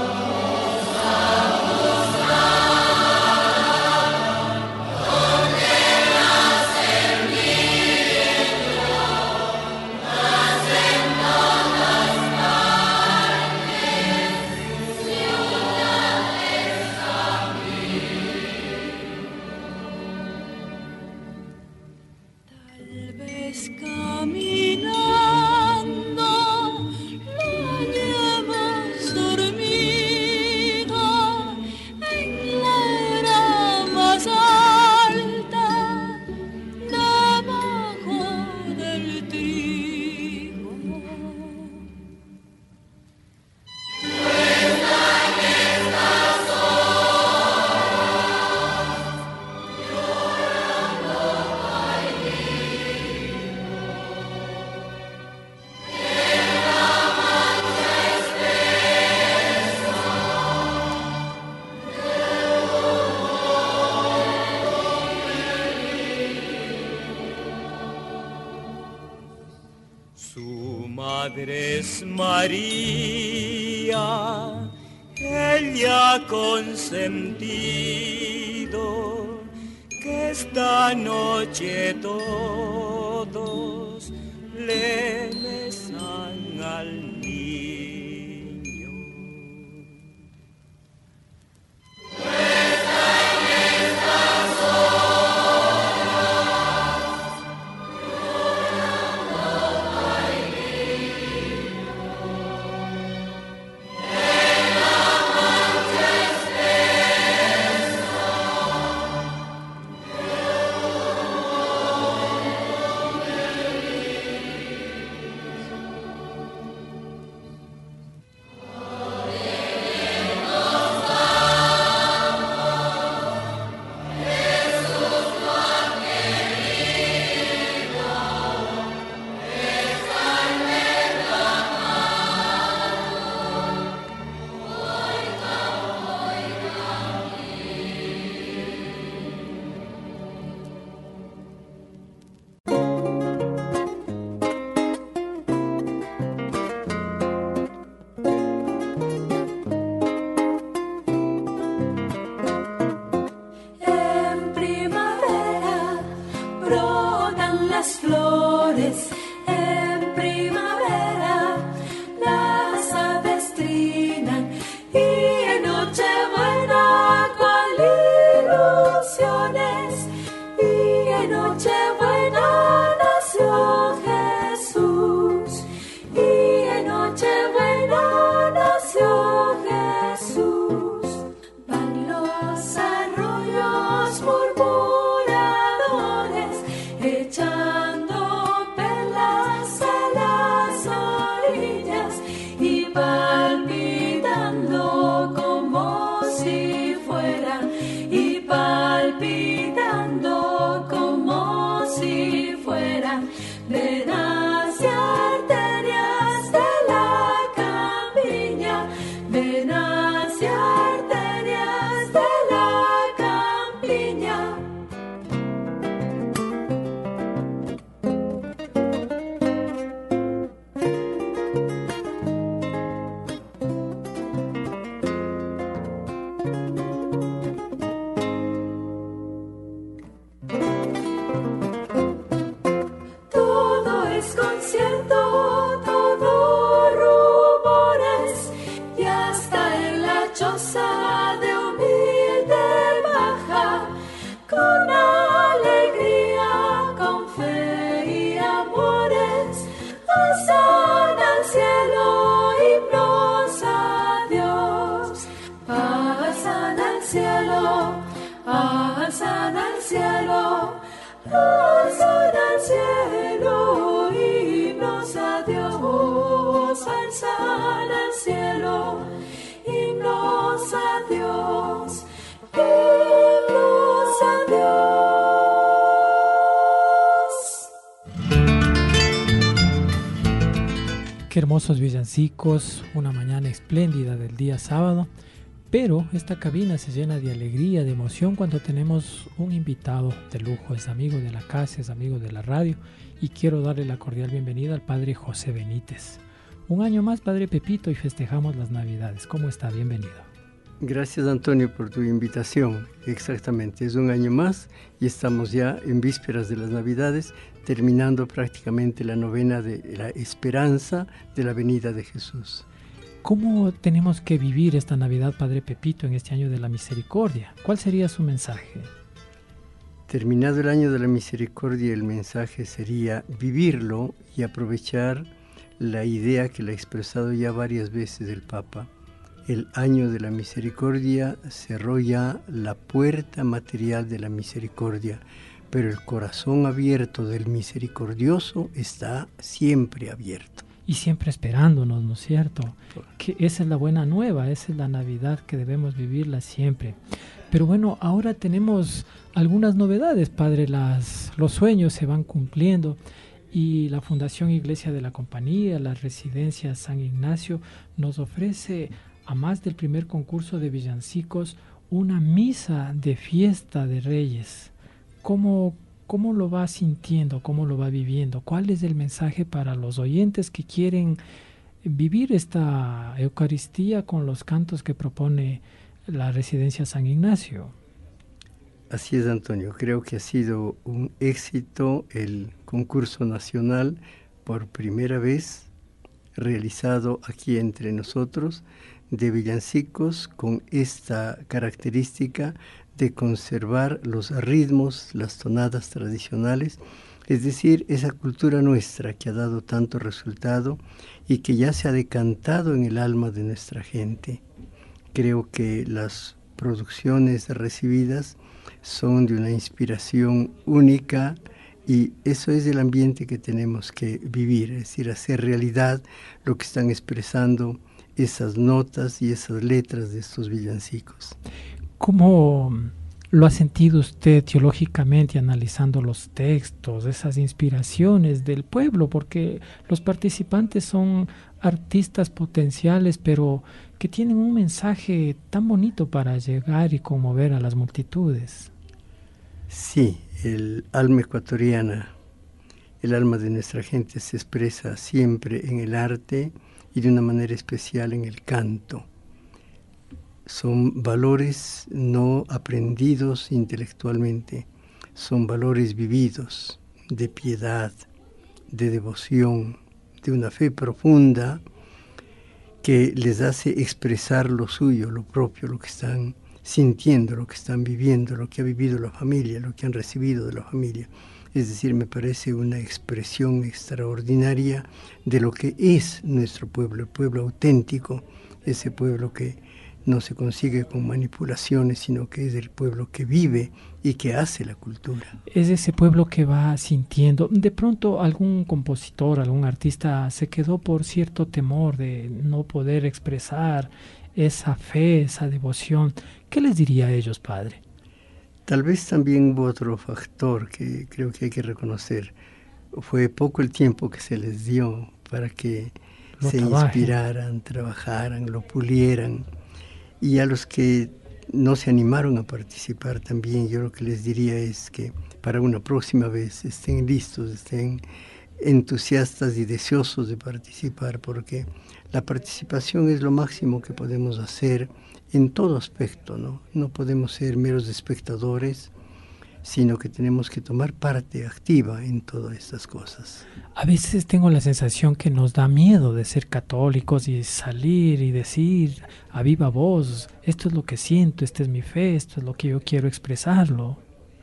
Madre es María, ella ha consentido que esta noche todos le besan al niño. Qué hermosos villancicos, una mañana espléndida del día sábado, pero esta cabina se llena de alegría, de emoción cuando tenemos un invitado de lujo, es amigo de la casa, es amigo de la radio, y quiero darle la cordial bienvenida al padre José Benítez. Un año más, padre Pepito, y festejamos las Navidades. ¿Cómo está? Bienvenido. Gracias, Antonio, por tu invitación. Exactamente, es un año más y estamos ya en vísperas de las Navidades, terminando prácticamente la novena de la esperanza de la venida de Jesús. ¿Cómo tenemos que vivir esta Navidad, padre Pepito, en este año de la misericordia? ¿Cuál sería su mensaje? Terminado el año de la misericordia, el mensaje sería vivirlo y aprovechar la idea que le ha expresado ya varias veces el Papa. El año de la misericordia cerró ya la puerta material de la misericordia, pero el corazón abierto del misericordioso está siempre abierto. Y siempre esperándonos, ¿no es cierto? Que esa es la buena nueva, esa es la Navidad que debemos vivirla siempre. Pero bueno, ahora tenemos algunas novedades, padre, los sueños se van cumpliendo y la Fundación Iglesia de la Compañía, la Residencia San Ignacio, nos ofrece, a más del primer concurso de villancicos, una misa de fiesta de Reyes. ¿Cómo lo va sintiendo? ¿Cómo lo va viviendo? ¿Cuál es el mensaje para los oyentes que quieren vivir esta Eucaristía con los cantos que propone la Residencia San Ignacio? Así es, Antonio. Creo que ha sido un éxito el concurso nacional por primera vez realizado aquí entre nosotros de villancicos con esta característica de conservar los ritmos, las tonadas tradicionales, es decir, esa cultura nuestra que ha dado tanto resultado y que ya se ha decantado en el alma de nuestra gente. Creo que las producciones recibidas son de una inspiración única y eso es el ambiente que tenemos que vivir, es decir, hacer realidad lo que están expresando esas notas y esas letras de estos villancicos. ¿Cómo lo ha sentido usted teológicamente analizando los textos, esas inspiraciones del pueblo? Porque los participantes son artistas potenciales, pero que tienen un mensaje tan bonito para llegar y conmover a las multitudes. Sí, el alma ecuatoriana, el alma de nuestra gente se expresa siempre en el arte y de una manera especial en el canto. Son valores no aprendidos intelectualmente, son valores vividos, de piedad, de devoción, de una fe profunda que les hace expresar lo suyo, lo propio, lo que están sintiendo, lo que están viviendo, lo que ha vivido la familia, lo que han recibido de la familia. Es decir, me parece una expresión extraordinaria de lo que es nuestro pueblo, el pueblo auténtico, ese pueblo que no se consigue con manipulaciones, sino que es el pueblo que vive y que hace la cultura. Es ese pueblo que va sintiendo. De pronto algún compositor, algún artista se quedó por cierto temor de no poder expresar esa fe, esa devoción. ¿Qué les diría a ellos, padre? Tal vez también hubo otro factor que creo que hay que reconocer. Fue poco el tiempo que se les dio para que se inspiraran, trabajaran, lo pulieran. Y a los que no se animaron a participar también, yo lo que les diría es que para una próxima vez estén listos, estén entusiastas y deseosos de participar, porque la participación es lo máximo que podemos hacer en todo aspecto, ¿no? No podemos ser meros espectadores, sino que tenemos que tomar parte activa en todas estas cosas. A veces tengo la sensación que nos da miedo de ser católicos y salir y decir a viva voz, esto es lo que siento, esta es mi fe, esto es lo que yo quiero expresarlo.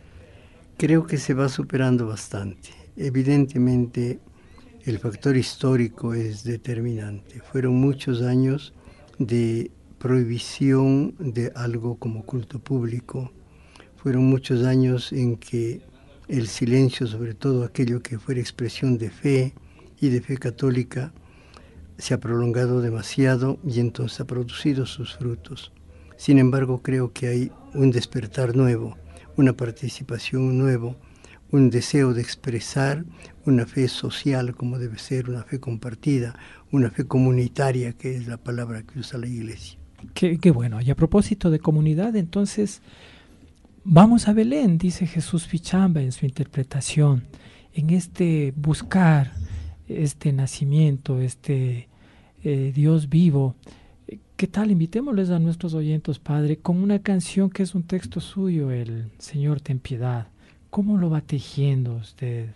Creo que se va superando bastante. Evidentemente, el factor histórico es determinante. Fueron muchos años de prohibición de algo como culto público. Fueron muchos años en que el silencio, sobre todo aquello que fuera expresión de fe y de fe católica, se ha prolongado demasiado y entonces ha producido sus frutos. Sin embargo, creo que hay un despertar nuevo, una participación nueva, un deseo de expresar una fe social como debe ser, una fe compartida, una fe comunitaria, que es la palabra que usa la Iglesia. Qué bueno. Y a propósito de comunidad, entonces, vamos a Belén, dice Jesús Fichamba en su interpretación, en este buscar este nacimiento, este Dios vivo. ¿Qué tal? Invitémosles a nuestros oyentes, Padre, con una canción que es un texto suyo, el Señor ten piedad. ¿Cómo lo va tejiendo usted?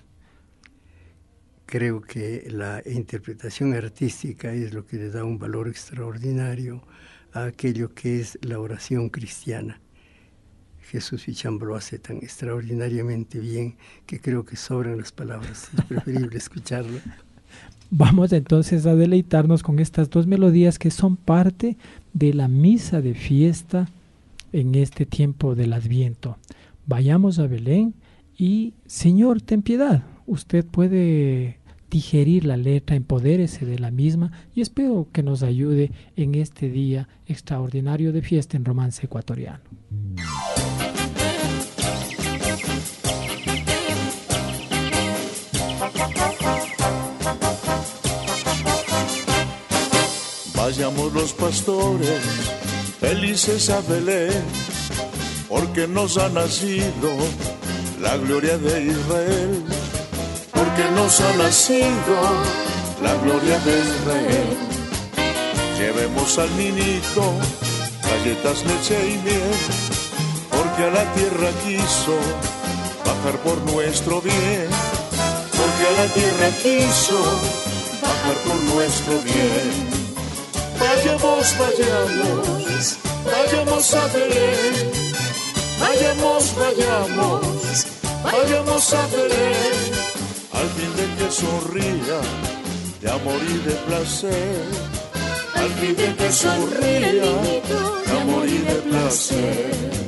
Creo que la interpretación artística es lo que le da un valor extraordinario a aquello que es la oración cristiana. Jesús Fichamba lo hace tan extraordinariamente bien que creo que sobran las palabras. Es preferible escucharlo. Vamos entonces a deleitarnos con estas dos melodías que son parte de la misa de fiesta en este tiempo del Adviento. Vayamos a Belén y Señor, ten piedad. Usted puede digerir la letra, empodérese de la misma y espero que nos ayude en este día extraordinario de fiesta en Romance Ecuatoriano. Vayamos los pastores felices a Belén, porque nos ha nacido la gloria de Israel, porque nos ha nacido la gloria de Israel. Llevemos al niñito galletas, leche y miel, porque a la tierra quiso bajar por nuestro bien, porque a la tierra quiso bajar por nuestro bien. Vayamos, vayamos, vayamos a Belén, vayamos, vayamos, vayamos a Belén, al fin de que sonría de amor y de placer, al fin de que sonría de amor y de placer.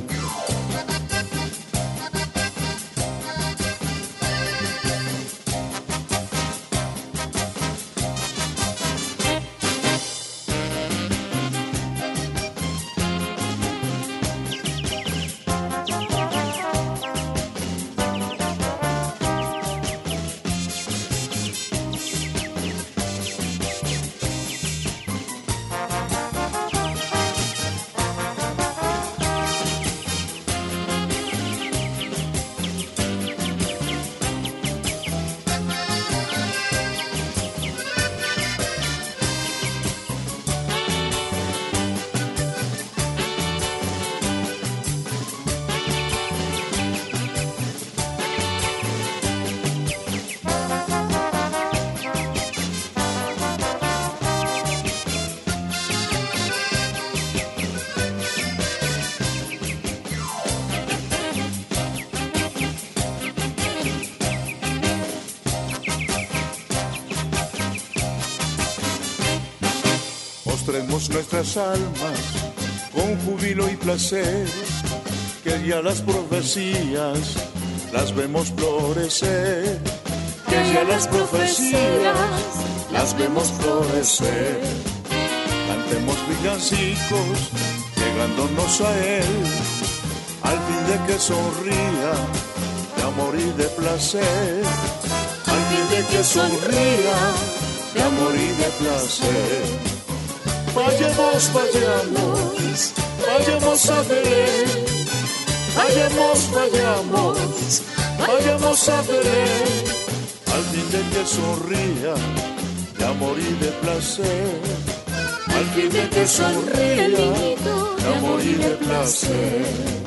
Mostremos nuestras almas con júbilo y placer, que ya las profecías las vemos florecer, que ya las profecías las vemos florecer. Cantemos villancicos llegándonos a él, al fin de que sonría de amor y de placer, al fin de que sonría de amor y de placer. Vayamos, vayamos, vayamos a Belén, vayamos, vayamos, vayamos a Belén, al fin de que sonría de amor y de placer, al fin de que sonría de amor y de placer.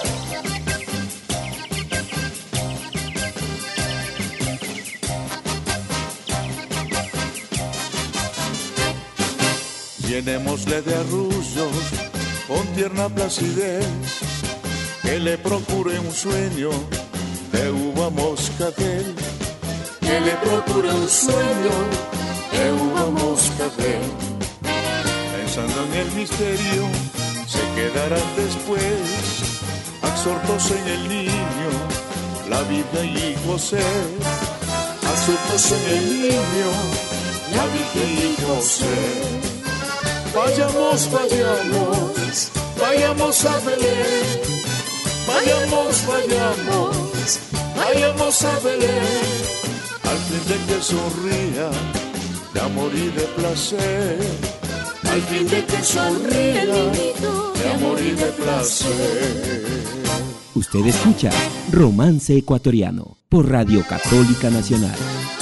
Llenémosle de arrullos con tierna placidez, que le procure un sueño de uva moscatel, que le procure un sueño de uva moscatel. Pensando en el misterio, se quedarán después absortos en el niño, la Virgen y José, absortos en el niño, la Virgen y José. Vayamos, vayamos, vayamos a Belén, vayamos, vayamos, vayamos a Belén, al fin de que sonría de amor y de placer, al fin de que sonría de amor y de placer. Usted escucha Romance Ecuatoriano por Radio Católica Nacional.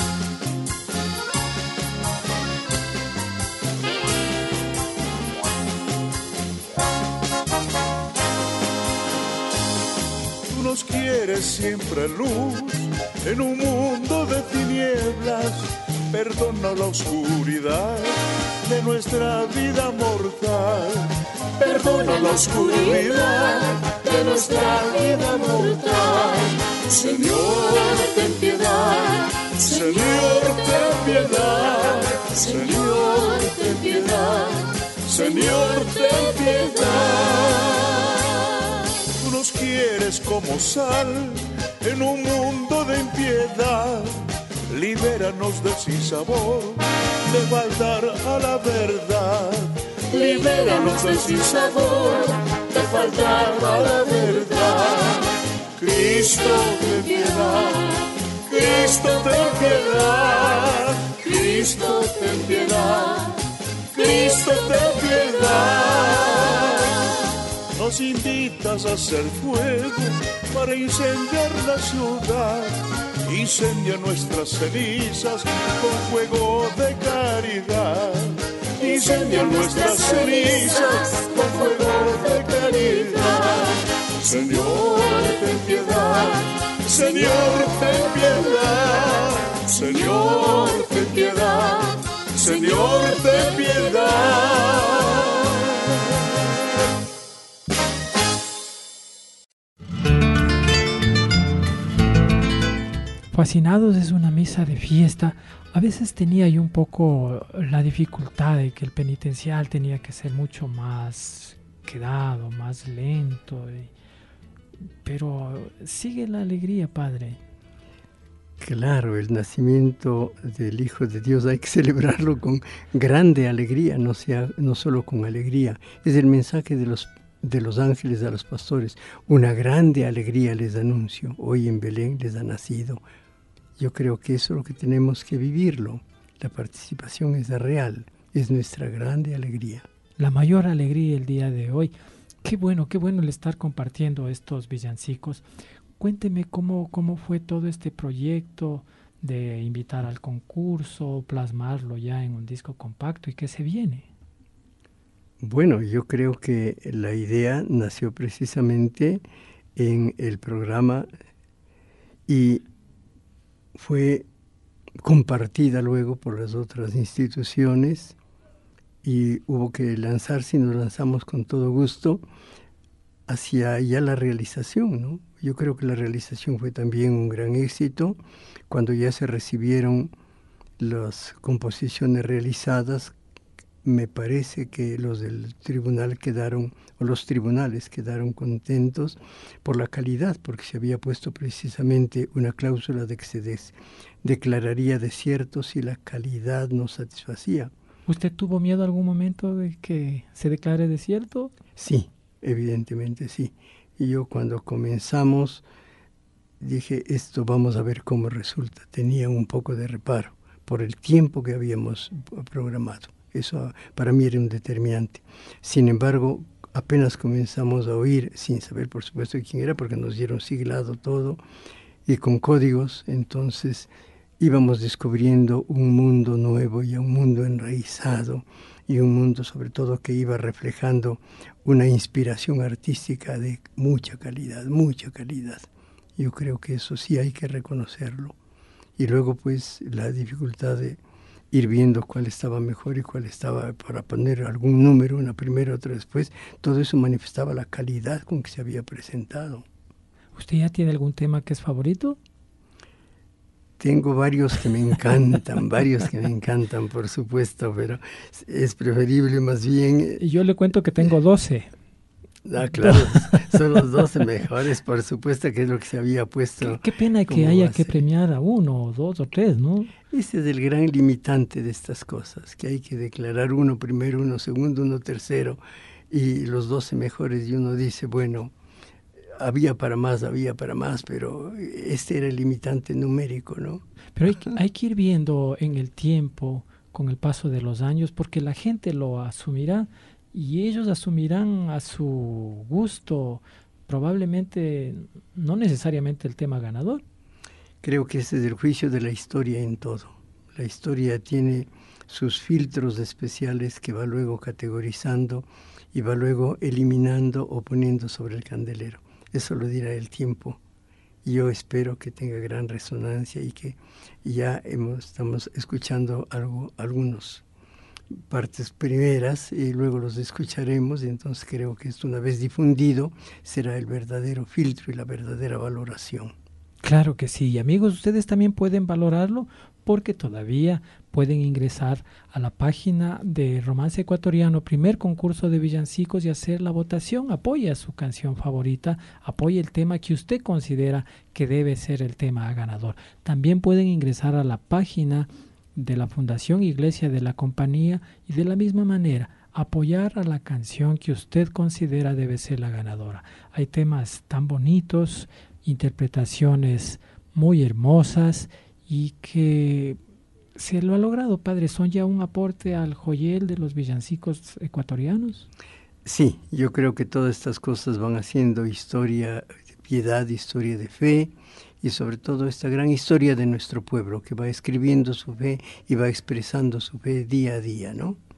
Quieres siempre luz en un mundo de tinieblas, perdona la oscuridad de nuestra vida mortal, perdona la oscuridad de nuestra vida mortal. Señor, ten piedad, Señor, ten piedad, Señor, ten piedad, Señor, ten piedad. Nos quieres como sal en un mundo de impiedad, libéranos del sinsabor de faltar a la verdad, libéranos del sinsabor de faltar a la verdad. Cristo ten piedad, Cristo ten piedad, Cristo ten piedad, Cristo ten piedad. Nos invitas a hacer fuego para incendiar la ciudad. Incendia nuestras cenizas con fuego de caridad. Incendia nuestras cenizas con fuego de caridad. Señor, ten piedad, Señor, ten piedad, Señor, ten piedad, Señor, ten piedad. Fascinados es una misa de fiesta. A veces tenía yo un poco la dificultad de que el penitencial tenía que ser mucho más quedado, más lento, pero sigue la alegría, Padre. Claro, el nacimiento del Hijo de Dios hay que celebrarlo con grande alegría, no solo con alegría. Es el mensaje de los ángeles a los pastores. Una grande alegría les anuncio. Hoy en Belén les ha nacido. Yo creo que eso es lo que tenemos que vivirlo. La participación es real, es nuestra grande alegría. La mayor alegría el día de hoy. Qué bueno el estar compartiendo estos villancicos. Cuénteme cómo fue todo este proyecto de invitar al concurso, plasmarlo ya en un disco compacto y qué se viene. Bueno, yo creo que la idea nació precisamente en el programa y fue compartida luego por las otras instituciones y hubo que lanzarse y nos lanzamos con todo gusto hacia ya la realización, ¿no? Yo creo que la realización fue también un gran éxito cuando ya se recibieron las composiciones realizadas. Me parece que los del tribunal los tribunales quedaron contentos por la calidad, porque se había puesto precisamente una cláusula de que se declararía desierto si la calidad no satisfacía. ¿Usted tuvo miedo algún momento de que se declare desierto? Sí, evidentemente sí. Y yo cuando comenzamos dije, esto vamos a ver cómo resulta. Tenía un poco de reparo por el tiempo que habíamos programado. Eso para mí era un determinante. Sin embargo, apenas comenzamos a oír, sin saber por supuesto quién era, porque nos dieron siglado todo, y con códigos, entonces íbamos descubriendo un mundo nuevo y un mundo enraizado, y un mundo sobre todo que iba reflejando una inspiración artística de mucha calidad, mucha calidad. Yo creo que eso sí hay que reconocerlo. Y luego pues la dificultad de ir viendo cuál estaba mejor y cuál estaba para poner algún número, una primera, otra después, todo eso manifestaba la calidad con que se había presentado. ¿Usted ya tiene algún tema que es favorito? Tengo varios que me encantan, por supuesto, pero es preferible más bien... Yo le cuento que tengo 12. Ah, claro, son los 12 mejores, por supuesto, que es lo que se había puesto. Qué pena que haya que premiar a 1 o 2 o 3, ¿no? Ese es el gran limitante de estas cosas, que hay que declarar uno primero, uno segundo, uno tercero, y los 12 mejores, y uno dice, bueno, había para más, pero este era el limitante numérico, ¿no? Pero hay que ir viendo en el tiempo, con el paso de los años, porque la gente lo asumirá, y ellos asumirán a su gusto, probablemente no necesariamente el tema ganador. Creo que ese es el juicio de la historia en todo. La historia tiene sus filtros especiales que va luego categorizando y va luego eliminando o poniendo sobre el candelero. Eso lo dirá el tiempo. Yo espero que tenga gran resonancia y que ya estamos escuchando algunos partes primeras y luego los escucharemos, y entonces creo que esto, una vez difundido, será el verdadero filtro y la verdadera valoración. Claro que sí, y amigos, ustedes también pueden valorarlo porque todavía pueden ingresar a la página de Romance Ecuatoriano, primer concurso de villancicos, y hacer la votación. Apoya su canción favorita, apoya el tema que usted considera que debe ser el tema ganador. También pueden ingresar a la página de la Fundación Iglesia de la Compañía y de la misma manera apoyar a la canción que usted considera debe ser la ganadora. Hay temas tan bonitos, interpretaciones muy hermosas y que se lo ha logrado, padre. ¿Son ya un aporte al joyel de los villancicos ecuatorianos? Sí, yo creo que todas estas cosas van haciendo historia de piedad, historia de fe, y sobre todo esta gran historia de nuestro pueblo que va escribiendo su fe y va expresando su fe día a día, ¿no?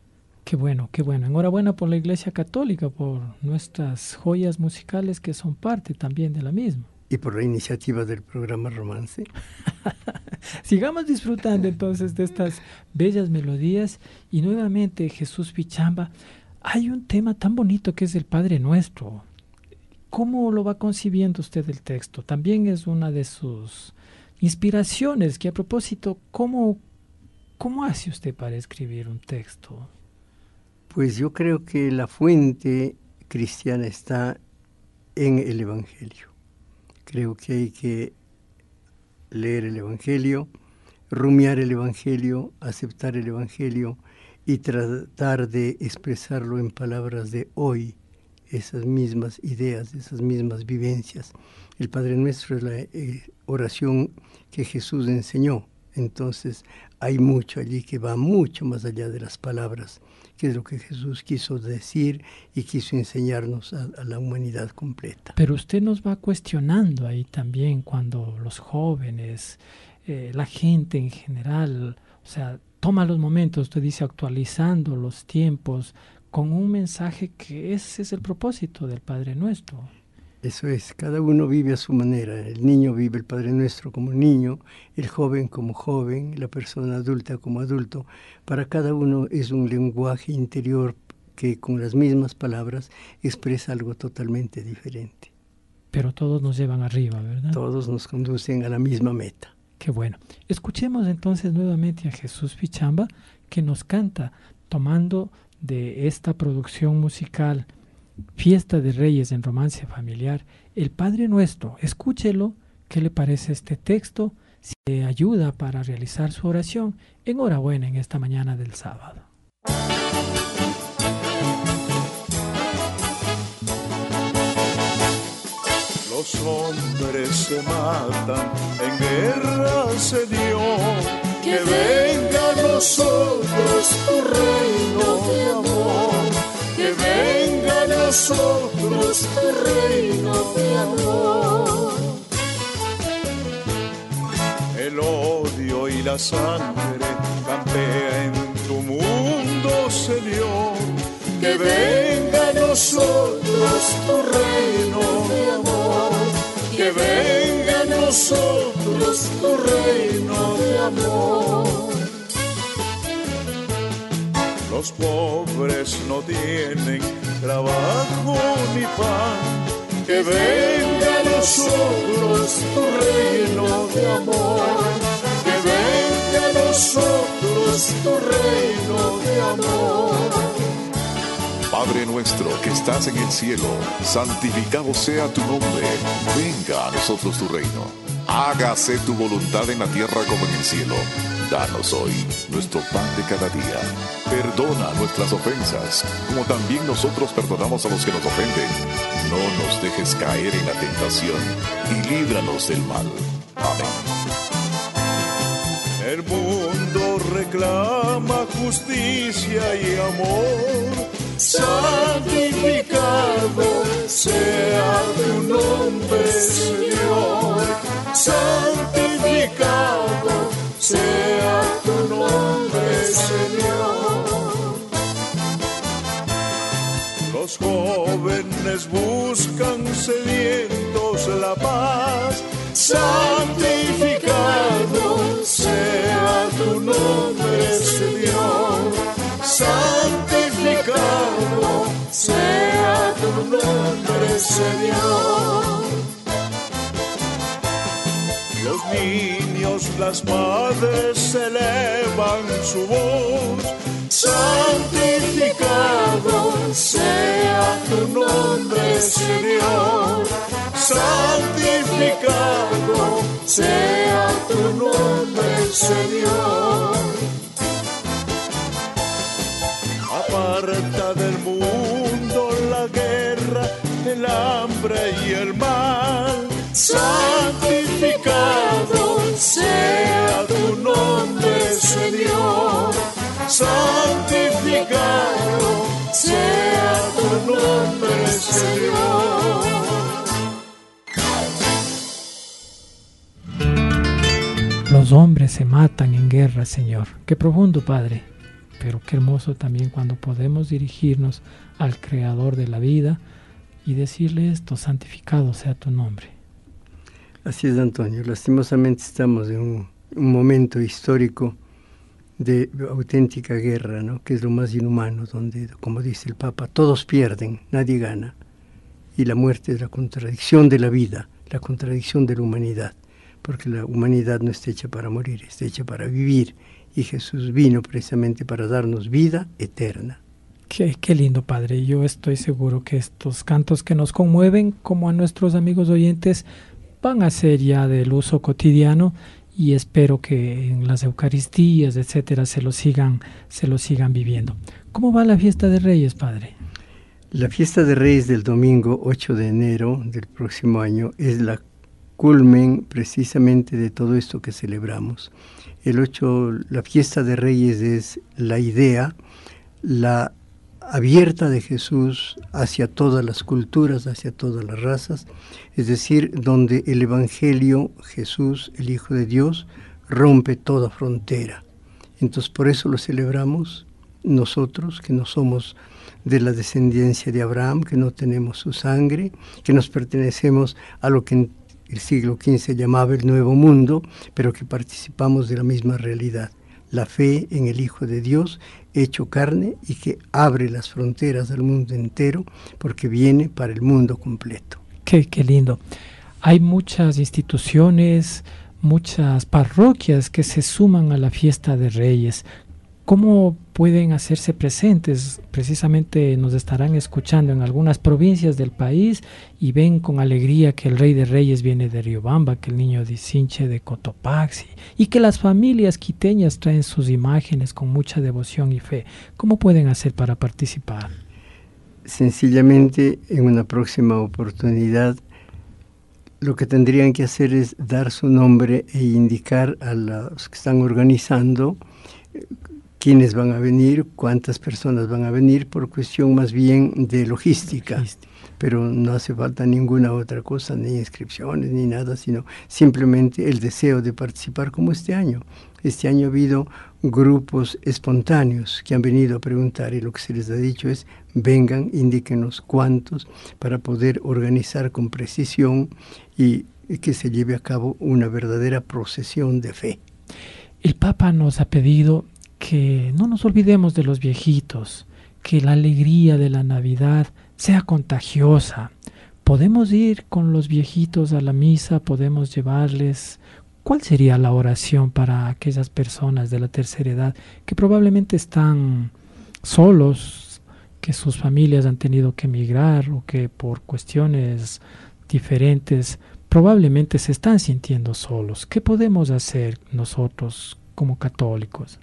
Qué bueno, qué bueno. Enhorabuena por la Iglesia Católica, por nuestras joyas musicales que son parte también de la misma. Y por la iniciativa del programa Romance. Sigamos disfrutando entonces de estas bellas melodías. Y nuevamente, Jesús Pichamba, hay un tema tan bonito que es el Padre Nuestro. ¿Cómo lo va concibiendo usted el texto? También es una de sus inspiraciones, que a propósito, ¿cómo hace usted para escribir un texto? Pues yo creo que la fuente cristiana está en el Evangelio. Creo que hay que leer el Evangelio, rumiar el Evangelio, aceptar el Evangelio y tratar de expresarlo en palabras de hoy, esas mismas ideas, esas mismas vivencias. El Padre Nuestro es la oración que Jesús enseñó. Entonces hay mucho allí que va mucho más allá de las palabras, que es lo que Jesús quiso decir y quiso enseñarnos a la humanidad completa. Pero usted nos va cuestionando ahí también cuando los jóvenes, la gente en general, o sea, toma los momentos, usted dice, actualizando los tiempos con un mensaje que ese es el propósito del Padre Nuestro. Eso es, cada uno vive a su manera. El niño vive el Padre Nuestro como niño, el joven como joven, la persona adulta como adulto. Para cada uno es un lenguaje interior que con las mismas palabras expresa algo totalmente diferente. Pero todos nos llevan arriba, ¿verdad? Todos nos conducen a la misma meta. Qué bueno. Escuchemos entonces nuevamente a Jesús Pichamba, que nos canta, tomando de esta producción musical Fiesta de Reyes en Romance Familiar, el Padre Nuestro. Escúchelo, ¿qué le parece este texto? Si le ayuda para realizar su oración, enhorabuena en esta mañana del sábado. Los hombres se matan, en guerra se dio, que venga a nosotros tu reino de amor. Que venga a nosotros tu reino de amor. El odio y la sangre campea en tu mundo, Señor. Que venga a nosotros tu reino de amor. Que venga a nosotros tu reino de amor. Los pobres no tienen trabajo ni pan. Que venga a nosotros tu reino de amor. Que venga a nosotros tu reino de amor. Padre nuestro que estás en el cielo, santificado sea tu nombre. Venga a nosotros tu reino. Hágase tu voluntad en la tierra como en el cielo. Danos hoy nuestro pan de cada día. Perdona nuestras ofensas, como también nosotros perdonamos a los que nos ofenden. No nos dejes caer en la tentación y líbranos del mal. Amén. El mundo reclama justicia y amor. Santificado sea tu nombre, Señor. Santificado sea tu nombre, Señor. Los jóvenes buscan sedientos la paz. Santificado sea tu nombre, Señor. Santificado sea tu nombre, Señor. Los niños, las madres elevan su voz. Santificado sea tu nombre, Señor. Santificado sea tu nombre, Señor. Aparta del mundo la guerra, el hambre y el mal. Santificado sea tu nombre, Señor. Santificado sea tu nombre, Señor. Los hombres se matan en guerra, Señor. Qué profundo, Padre. pero qué hermoso también cuando podemos dirigirnos al Creador de la vida y decirle esto: santificado sea tu nombre. Así es, Antonio. Lastimosamente estamos en un momento histórico de auténtica guerra, ¿no? Que es lo más inhumano, donde, como dice el Papa, todos pierden, nadie gana. Y la muerte es la contradicción de la vida, la contradicción de la humanidad, porque la humanidad no está hecha para morir, está hecha para vivir, y Jesús vino precisamente para darnos vida eterna. Qué lindo, Padre. Yo estoy seguro que estos cantos que nos conmueven, como a nuestros amigos oyentes, van a ser ya del uso cotidiano, y espero que en las Eucaristías, etcétera, se lo sigan viviendo. ¿Cómo va la fiesta de Reyes, Padre? La fiesta de Reyes del domingo 8 de enero del próximo año es la culmen precisamente de todo esto que celebramos. La fiesta de Reyes es la idea, la abierta de Jesús hacia todas las culturas, hacia todas las razas, es decir, donde el Evangelio, Jesús, el Hijo de Dios, rompe toda frontera. Entonces por eso lo celebramos nosotros, que no somos de la descendencia de Abraham, que no tenemos su sangre, que nos pertenecemos a lo que en el siglo XV se llamaba el Nuevo Mundo, pero que participamos de la misma realidad. La fe en el Hijo de Dios hecho carne y que abre las fronteras del mundo entero porque viene para el mundo completo. Qué lindo. Hay muchas instituciones, muchas parroquias que se suman a la fiesta de Reyes. ¿Cómo pueden hacerse presentes? Precisamente nos estarán escuchando en algunas provincias del país y ven con alegría que el Rey de Reyes viene de Riobamba, que el niño Dicinche de Cotopaxi, y que las familias quiteñas traen sus imágenes con mucha devoción y fe. ¿Cómo pueden hacer para participar? Sencillamente, en una próxima oportunidad, lo que tendrían que hacer es dar su nombre e indicar a los que están organizando quiénes van a venir, cuántas personas van a venir, por cuestión más bien de logística. Pero no hace falta ninguna otra cosa, ni inscripciones, ni nada, sino simplemente el deseo de participar como este año. Este año ha habido grupos espontáneos que han venido a preguntar y lo que se les ha dicho es: vengan, indíquenos cuántos, para poder organizar con precisión y que se lleve a cabo una verdadera procesión de fe. El Papa nos ha pedido que no nos olvidemos de los viejitos, que la alegría de la Navidad sea contagiosa. Podemos ir con los viejitos a la misa, podemos llevarles. ¿Cuál sería la oración para aquellas personas de la tercera edad que probablemente están solos, que sus familias han tenido que emigrar o que por cuestiones diferentes probablemente se están sintiendo solos? ¿Qué podemos hacer nosotros como católicos?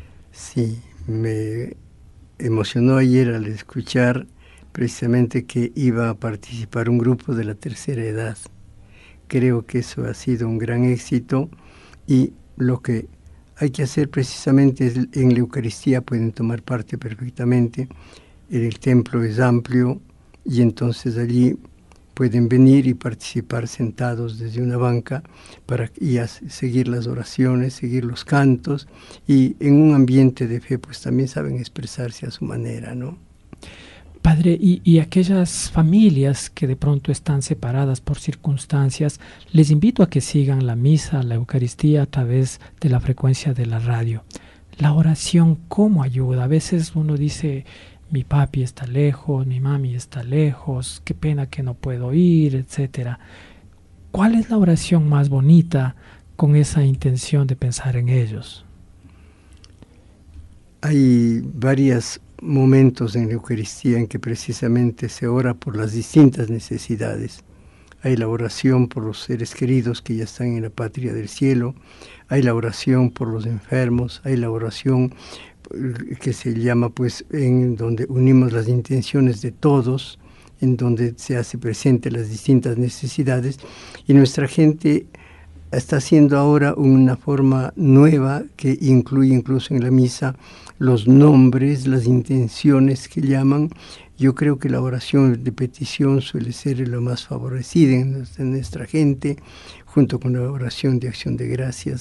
Sí, me emocionó ayer al escuchar precisamente que iba a participar un grupo de la tercera edad. Creo que eso ha sido un gran éxito y lo que hay que hacer precisamente es, en la Eucaristía pueden tomar parte perfectamente, el templo es amplio y entonces allí pueden venir y participar sentados desde una banca para seguir las oraciones, seguir los cantos y en un ambiente de fe pues también saben expresarse a su manera, ¿no? Padre, y aquellas familias que de pronto están separadas por circunstancias, les invito a que sigan la misa, la Eucaristía a través de la frecuencia de la radio. La oración, ¿cómo ayuda? A veces uno dice: mi papi está lejos, mi mami está lejos, qué pena que no puedo ir, etcétera. ¿Cuál es la oración más bonita con esa intención de pensar en ellos? Hay varios momentos en la Eucaristía en que precisamente se ora por las distintas necesidades. Hay la oración por los seres queridos que ya están en la patria del cielo, hay la oración por los enfermos, hay la oración que se llama pues en donde unimos las intenciones de todos, en donde se hace presente las distintas necesidades y nuestra gente está haciendo ahora una forma nueva que incluye incluso en la misa los nombres, las intenciones que llaman. Yo creo que la oración de petición suele ser lo más favorecida en nuestra gente, junto con la oración de acción de gracias,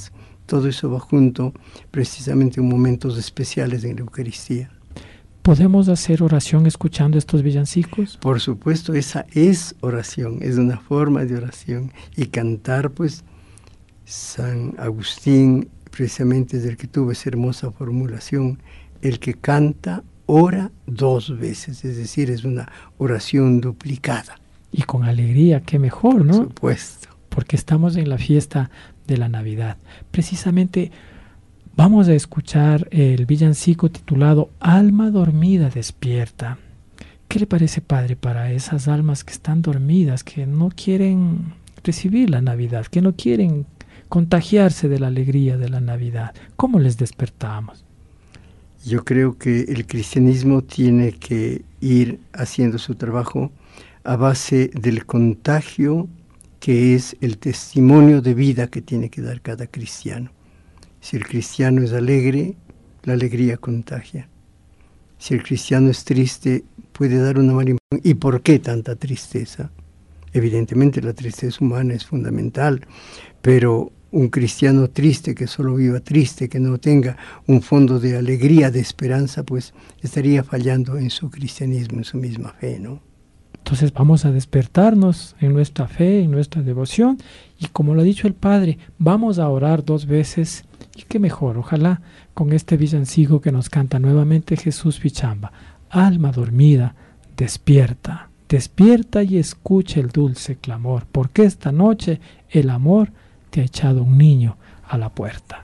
todo eso va junto precisamente en momentos especiales en la Eucaristía. ¿Podemos hacer oración escuchando estos villancicos? Por supuesto, esa es oración, es una forma de oración. Y cantar, pues, San Agustín precisamente es el que tuvo esa hermosa formulación: el que canta ora 2 veces, es decir, es una oración duplicada. Y con alegría, qué mejor, ¿no? Por supuesto. Porque estamos en la fiesta de la Navidad. Precisamente vamos a escuchar el villancico titulado Alma dormida despierta. ¿Qué le parece, padre, para esas almas que están dormidas, que no quieren recibir la Navidad, que no quieren contagiarse de la alegría de la Navidad? ¿Cómo les despertamos? Yo creo que el cristianismo tiene que ir haciendo su trabajo a base del contagio, que es el testimonio de vida que tiene que dar cada cristiano. Si el cristiano es alegre, la alegría contagia. Si el cristiano es triste, puede dar una mala impresión. ¿Y por qué tanta tristeza? Evidentemente la tristeza humana es fundamental, pero un cristiano triste, que solo viva triste, que no tenga un fondo de alegría, de esperanza, pues estaría fallando en su cristianismo, en su misma fe, ¿no? Entonces vamos a despertarnos en nuestra fe, en nuestra devoción, y como lo ha dicho el Padre, vamos a orar 2 veces, y qué mejor, ojalá con este villancico que nos canta nuevamente Jesús Pichamba: alma dormida, despierta, despierta y escucha el dulce clamor, porque esta noche el amor te ha echado un niño a la puerta.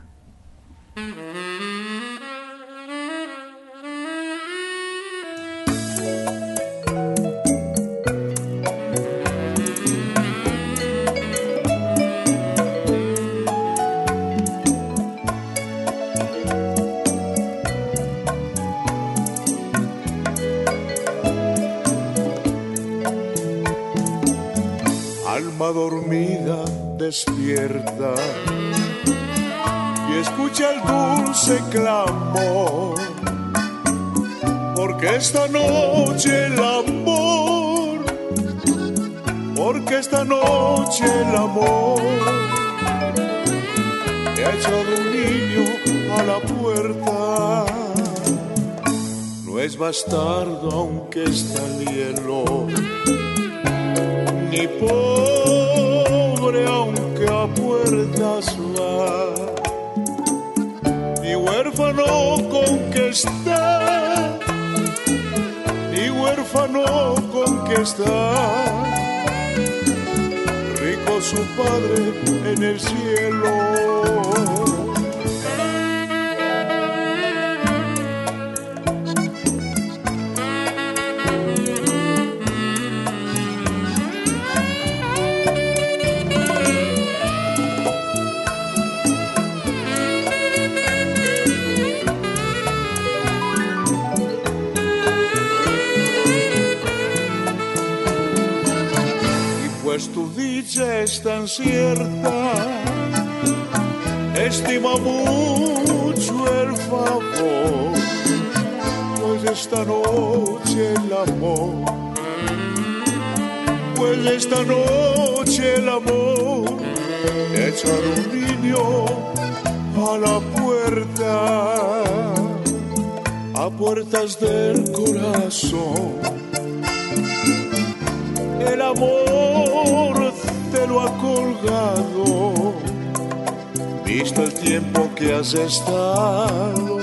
Alma dormida, despierta y escucha el dulce clamor, porque esta noche el amor, porque esta noche el amor te ha echado un niño a la puerta. No es bastardo aunque está el hielo, ni pobre aunque a puertas va, ni huérfano con que está, ni huérfano con que está, rico su Padre en el cielo. Pues tu dicha es tan cierta, estima mucho el favor, pues esta noche el amor, pues esta noche el amor, echar un niño a la puerta, a puertas del corazón. El amor te lo ha colgado, visto el tiempo que has estado,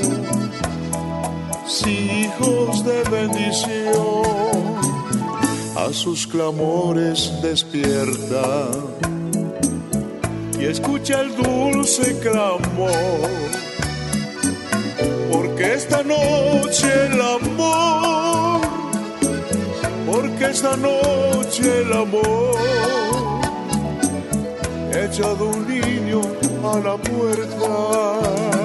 sin hijos de bendición, a sus clamores despierta y escucha el dulce clamor, porque esta noche el amor, porque esta noche el amor ha echado un niño a la puerta.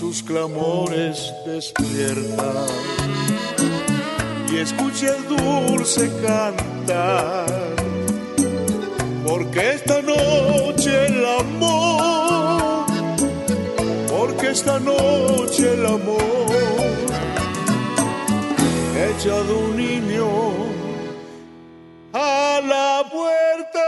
sus clamores despierta y escuche el dulce cantar, porque esta noche el amor, porque esta noche el amor echa de un niño a la puerta.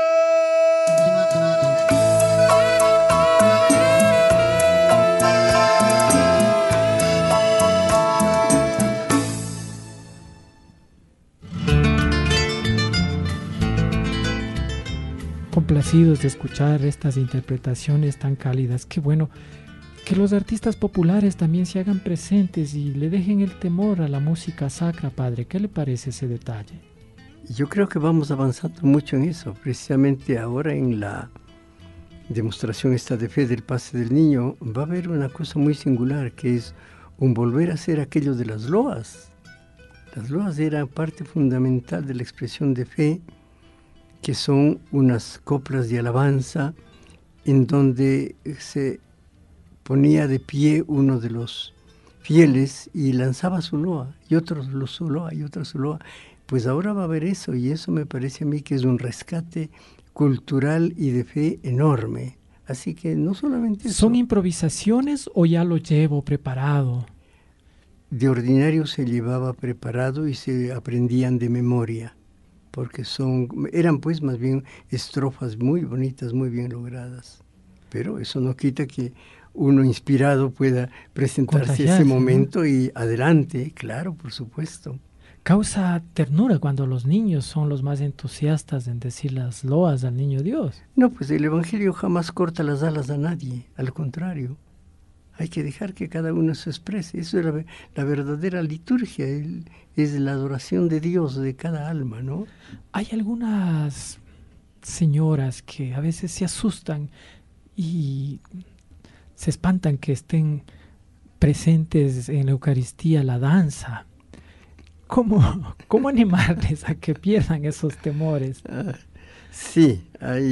Complacidos de escuchar estas interpretaciones tan cálidas. Qué bueno que los artistas populares también se hagan presentes y le dejen el temor a la música sacra, padre. ¿Qué le parece ese detalle? Yo creo que vamos avanzando mucho en eso. Precisamente ahora en la demostración esta de fe del pase del niño va a haber una cosa muy singular, que es un volver a hacer aquello de las loas. Las loas eran parte fundamental de la expresión de fe, que son unas coplas de alabanza en donde se ponía de pie uno de los fieles y lanzaba su loa, y otros su loa, y otros su loa. Pues ahora va a haber eso, y eso me parece a mí que es un rescate cultural y de fe enorme. Así que no solamente eso. ¿Son improvisaciones o ya lo llevo preparado? De ordinario se llevaba preparado y se aprendían de memoria, porque eran pues más bien estrofas muy bonitas, muy bien logradas. Pero eso no quita que uno inspirado pueda presentarse ese momento, ¿no? Y adelante, claro, por supuesto. Causa ternura cuando los niños son los más entusiastas en decir las loas al niño Dios. No, pues el Evangelio jamás corta las alas a nadie, al contrario. Hay que dejar que cada uno se exprese. Eso es la verdadera liturgia, es la adoración de Dios de cada alma, ¿no? Hay algunas señoras que a veces se asustan y se espantan que estén presentes en la Eucaristía, la danza. ¿Cómo animarles a que pierdan esos temores? Sí,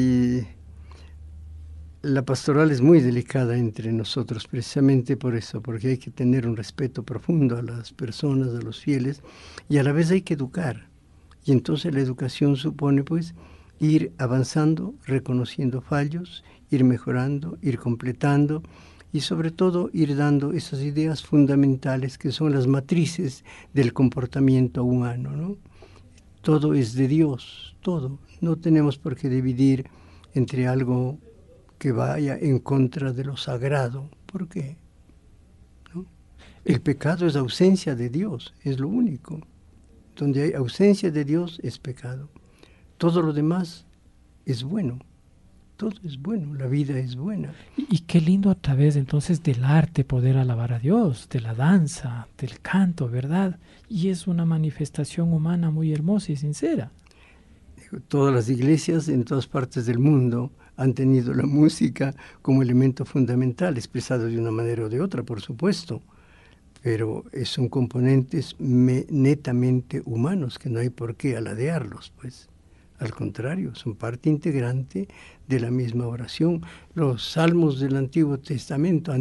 la pastoral es muy delicada entre nosotros, precisamente por eso, porque hay que tener un respeto profundo a las personas, a los fieles, y a la vez hay que educar. Y entonces la educación supone pues ir avanzando, reconociendo fallos, ir mejorando, ir completando, y sobre todo ir dando esas ideas fundamentales que son las matrices del comportamiento humano, ¿no? Todo es de Dios, todo. No tenemos por qué dividir entre algo que vaya en contra de lo sagrado. ¿Por qué? ¿No? El pecado es ausencia de Dios, es lo único. Donde hay ausencia de Dios es pecado. Todo lo demás es bueno. Todo es bueno, la vida es buena. Y qué lindo a través entonces del arte poder alabar a Dios, de la danza, del canto, ¿verdad? Y es una manifestación humana muy hermosa y sincera. Todas las iglesias en todas partes del mundo han tenido la música como elemento fundamental, expresado de una manera o de otra, por supuesto, pero son componentes netamente humanos que no hay por qué aladearlos, pues. Al contrario, son parte integrante de la misma oración. Los salmos del Antiguo Testamento,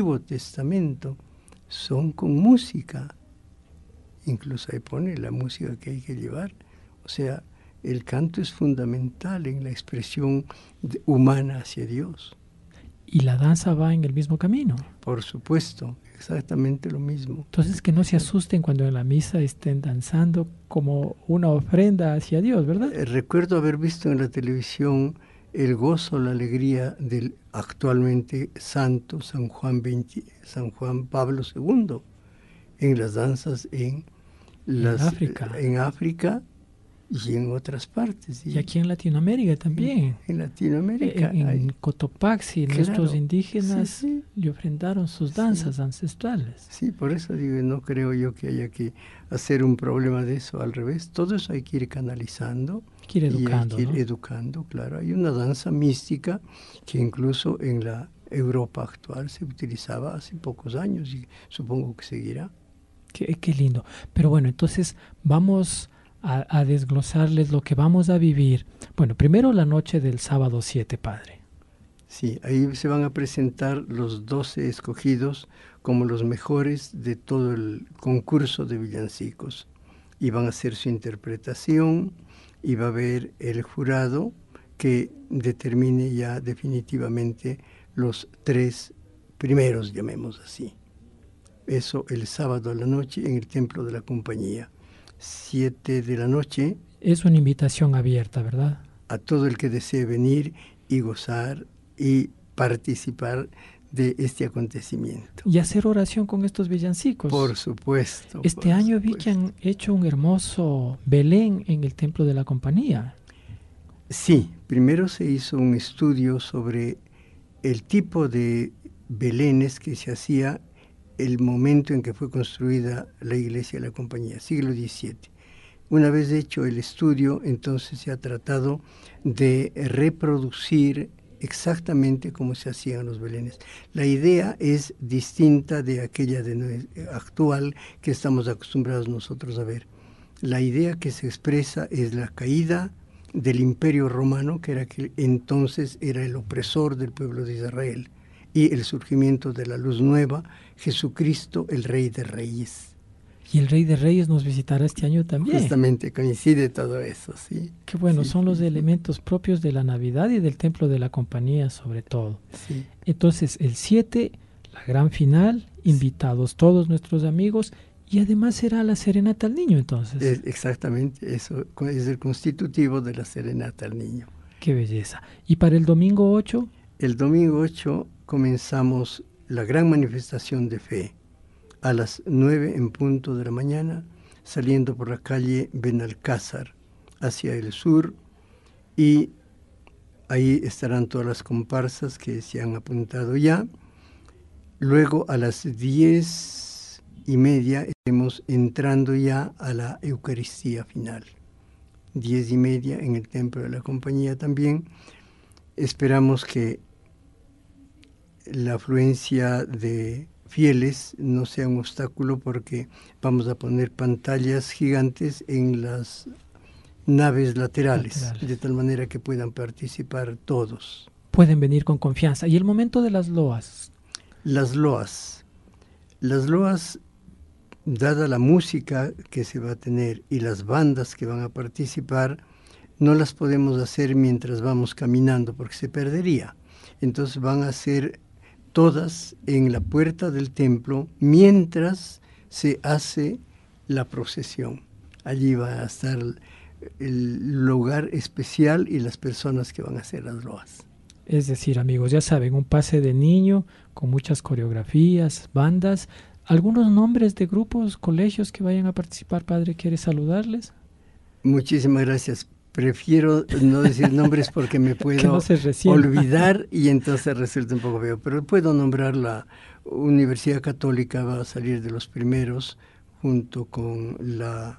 son con música. Incluso ahí pone la música que hay que llevar. O sea, el canto es fundamental en la expresión humana hacia Dios. ¿Y la danza va en el mismo camino? Por supuesto, exactamente lo mismo. Entonces que no se asusten cuando en la misa estén danzando como una ofrenda hacia Dios, ¿verdad? Recuerdo haber visto en la televisión el gozo, la alegría del actualmente santo San Juan Pablo II en las danzas en África y en otras partes. Y aquí en Latinoamérica también. En Latinoamérica. En Cotopaxi, claro, nuestros indígenas le ofrendaron sus danzas ancestrales. Sí, por eso digo, no creo yo que haya que hacer un problema de eso, al revés. Todo eso hay que ir canalizando. Hay que ir educando, hay que ir educando, claro. Hay una danza mística que incluso en la Europa actual se utilizaba hace pocos años y supongo que seguirá. Qué lindo. Pero bueno, entonces vamos a desglosarles lo que vamos a vivir. Bueno, primero la noche del sábado 7, padre. Sí, ahí se van a presentar los 12 escogidos como los mejores de todo el concurso de villancicos. Y van a hacer su interpretación y va a haber el jurado que determine ya definitivamente los 3 primeros, llamemos así. Eso el sábado a la noche en el Templo de la Compañía. 7 de la noche. Es una invitación abierta, ¿verdad? A todo el que desee venir y gozar y participar de este acontecimiento. Y hacer oración con estos villancicos. Por supuesto. Este año vi que han hecho un hermoso Belén en el Templo de la Compañía. Sí, primero se hizo un estudio sobre el tipo de belenes que se hacía el momento en que fue construida la iglesia de la Compañía, siglo XVII. Una vez hecho el estudio, entonces se ha tratado de reproducir exactamente como se hacían los belenes. La idea es distinta de aquella actual que estamos acostumbrados nosotros a ver. La idea que se expresa es la caída del Imperio Romano, que era que entonces era el opresor del pueblo de Israel, y el surgimiento de la luz nueva, Jesucristo, el Rey de Reyes. Y el Rey de Reyes nos visitará este año también. Justamente coincide todo eso, sí. Qué bueno, sí, son los sí. elementos propios de la Navidad y del Templo de la Compañía sobre todo. Sí. Entonces, el 7, la gran final, invitados todos nuestros amigos, y además será la serenata al niño entonces. Exactamente, eso es el constitutivo de la serenata al niño. Qué belleza. ¿Y para el domingo 8? El domingo 8 comenzamos la gran manifestación de fe a las 9 en punto de la mañana, saliendo por la calle Benalcázar hacia el sur, y ahí estarán todas las comparsas que se han apuntado ya. Luego a las 10:30 estaremos entrando ya a la Eucaristía final. 10:30 en el Templo de la Compañía también. Esperamos que la afluencia de fieles no sea un obstáculo, porque vamos a poner pantallas gigantes en las naves laterales, de tal manera que puedan participar todos. Pueden venir con confianza. ¿Y el momento de las loas? Las loas, dada la música que se va a tener y las bandas que van a participar, no las podemos hacer mientras vamos caminando, porque se perdería. Entonces van a ser todas en la puerta del templo mientras se hace la procesión. Allí va a estar el lugar especial y las personas que van a hacer las loas. Es decir, amigos, ya saben, un pase de niño con muchas coreografías, bandas. ¿Algunos nombres de grupos, colegios que vayan a participar, padre? ¿Quiere saludarles? Muchísimas gracias. Prefiero no decir nombres porque me puedo no olvidar y entonces resulta un poco feo. Pero puedo nombrar la Universidad Católica, va a salir de los primeros, junto con la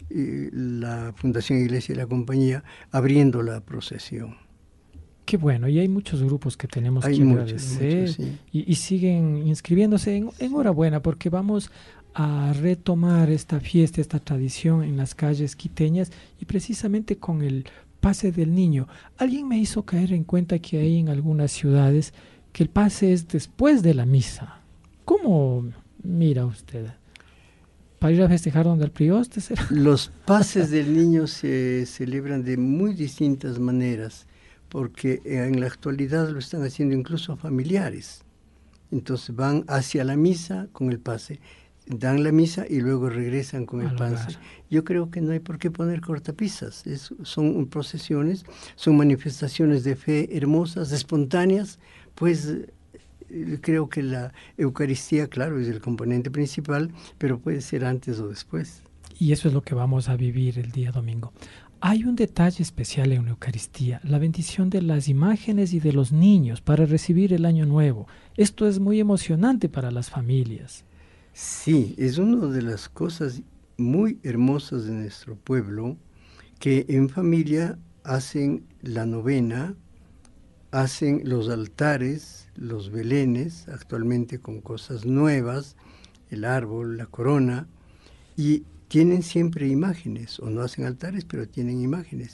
Fundación Iglesia de la Compañía, abriendo la procesión. Qué bueno, y hay muchos grupos que tenemos que agradecer, sí. y siguen inscribiéndose. Enhorabuena, porque vamos a retomar esta fiesta, esta tradición en las calles quiteñas, y precisamente con el pase del niño. Alguien me hizo caer en cuenta que hay en algunas ciudades que el pase es después de la misa. ¿Cómo mira usted? ¿Para ir a festejar donde el prioste será? Los pases del niño se celebran de muy distintas maneras, porque en la actualidad lo están haciendo incluso familiares. Entonces van hacia la misa con el pase, dan la misa y luego regresan con el pase. Yo creo que no hay por qué poner cortapisas. Son procesiones, son manifestaciones de fe hermosas, espontáneas. Pues creo que la Eucaristía, claro, es el componente principal, pero puede ser antes o después. Y eso es lo que vamos a vivir el día domingo. Hay un detalle especial en la Eucaristía, la bendición de las imágenes y de los niños para recibir el año nuevo. Esto es muy emocionante para las familias. Sí, es una de las cosas muy hermosas de nuestro pueblo, que en familia hacen la novena, hacen los altares, los belenes, actualmente con cosas nuevas, el árbol, la corona, y tienen siempre imágenes, o no hacen altares, pero tienen imágenes.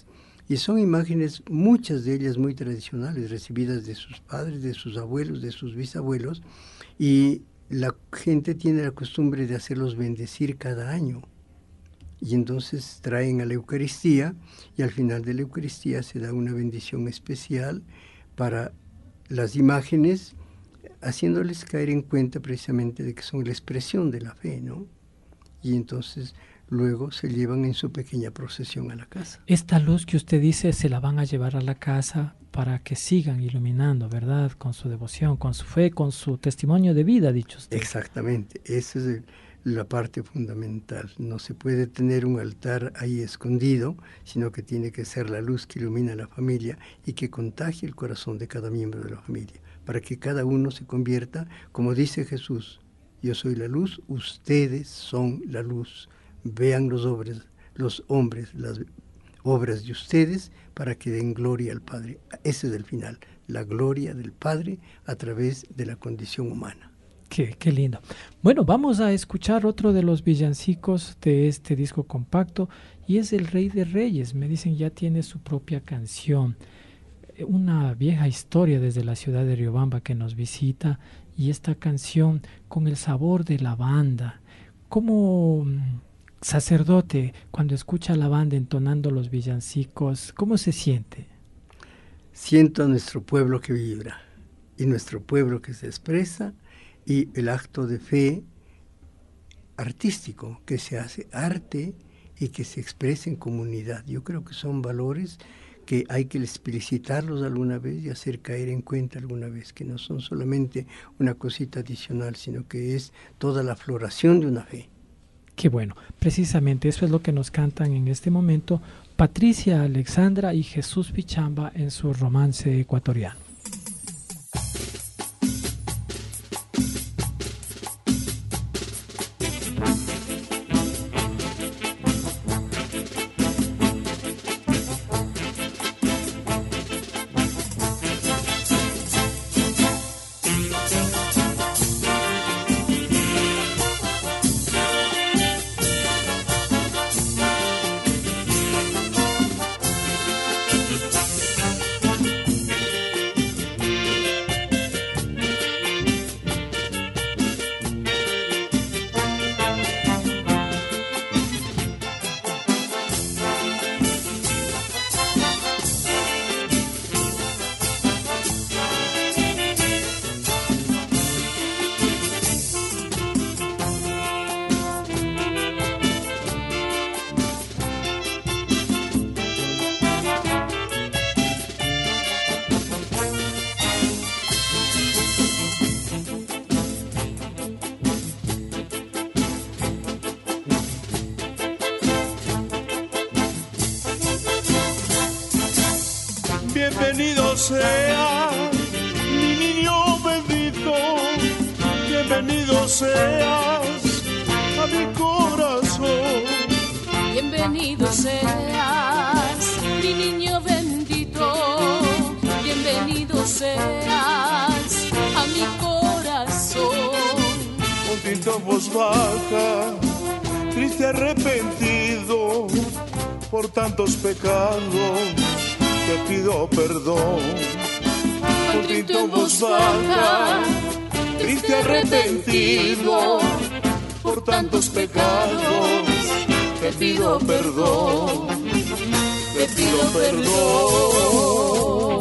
Y son imágenes, muchas de ellas muy tradicionales, recibidas de sus padres, de sus abuelos, de sus bisabuelos, y la gente tiene la costumbre de hacerlos bendecir cada año. Y entonces traen a la Eucaristía, y al final de la Eucaristía se da una bendición especial para las imágenes, haciéndoles caer en cuenta precisamente de que son la expresión de la fe, ¿no? Y entonces luego se llevan en su pequeña procesión a la casa. Esta luz que usted dice se la van a llevar a la casa para que sigan iluminando, ¿verdad? Con su devoción, con su fe, con su testimonio de vida, dicho usted. Exactamente, esa es la parte fundamental. No se puede tener un altar ahí escondido, sino que tiene que ser la luz que ilumina a la familia y que contagie el corazón de cada miembro de la familia, para que cada uno se convierta, como dice Jesús, yo soy la luz, ustedes son la luz. Vean los hombres, las obras de ustedes para que den gloria al Padre. Ese es el final, la gloria del Padre a través de la condición humana. Qué lindo. Bueno, vamos a escuchar otro de los villancicos de este disco compacto y es El Rey de Reyes. Me dicen ya tiene su propia canción. Una vieja historia desde la ciudad de Riobamba que nos visita y esta canción con el sabor de la banda. Como sacerdote, cuando escucha a la banda entonando los villancicos, ¿cómo se siente? Siento a nuestro pueblo que vibra y nuestro pueblo que se expresa y el acto de fe artístico, que se hace arte y que se expresa en comunidad. Yo creo que son valores que hay que explicitarlos alguna vez y hacer caer en cuenta alguna vez, que no son solamente una cosita adicional, sino que es toda la floración de una fe. Qué bueno, precisamente eso es lo que nos cantan en este momento Patricia Alexandra y Jesús Pichamba en su Romance Ecuatoriano. Bienvenido sea mi niño bendito, bienvenido seas a mi corazón. Bienvenido seas mi niño bendito, bienvenido seas a mi corazón. Con tinta en voz baja, triste arrepentido por tantos pecados, te pido perdón. Con tinta en voz baja, triste arrepentido por tantos pecados, te pido perdón, te pido perdón.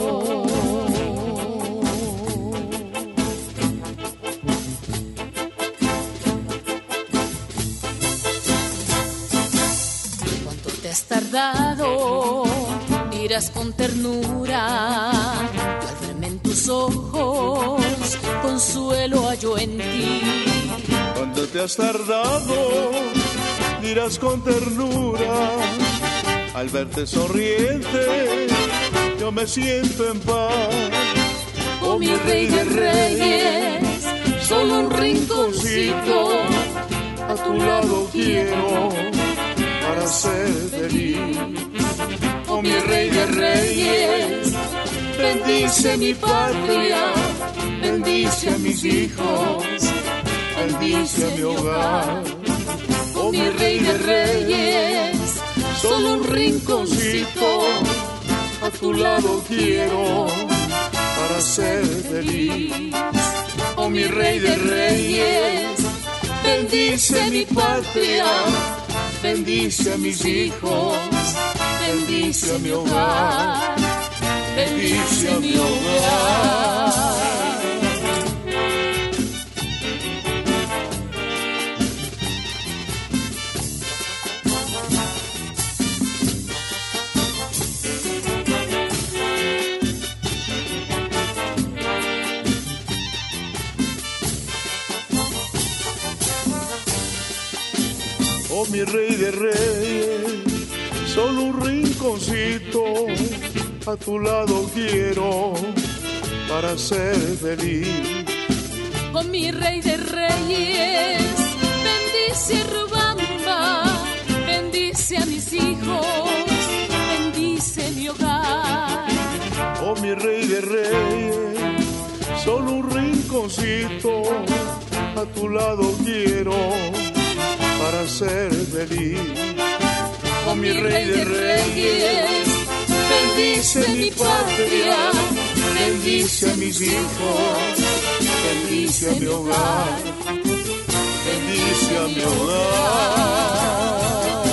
¿Cuánto te has tardado? Dirás con ternura, yo al verme en tus ojos, consuelo hallo en ti. Cuando te has tardado, dirás con ternura, al verte sonriente, yo me siento en paz. Oh mi rey de reyes, solo un rinconcito, a tu lado quiero para ser feliz. Oh mi rey de reyes, bendice mi patria, bendice a mis hijos, bendice a mi hogar. Oh mi rey de reyes, solo un rinconcito, tu lado quiero para ser feliz. Oh mi rey de reyes, bendice mi patria, bendice a mis hijos, bendice a mi hogar, bendice a mi hogar. Oh mi rey de reyes, solo un rinconcito a tu lado quiero para ser feliz. Oh mi rey de reyes, bendice Rubamba, bendice a mis hijos, bendice mi hogar. Oh mi rey de reyes, solo un rinconcito a tu lado quiero para ser feliz. Oh mi rey de reyes, bendice mi patria, bendice a mis hijos, bendice a mi hogar, bendice a mi hogar.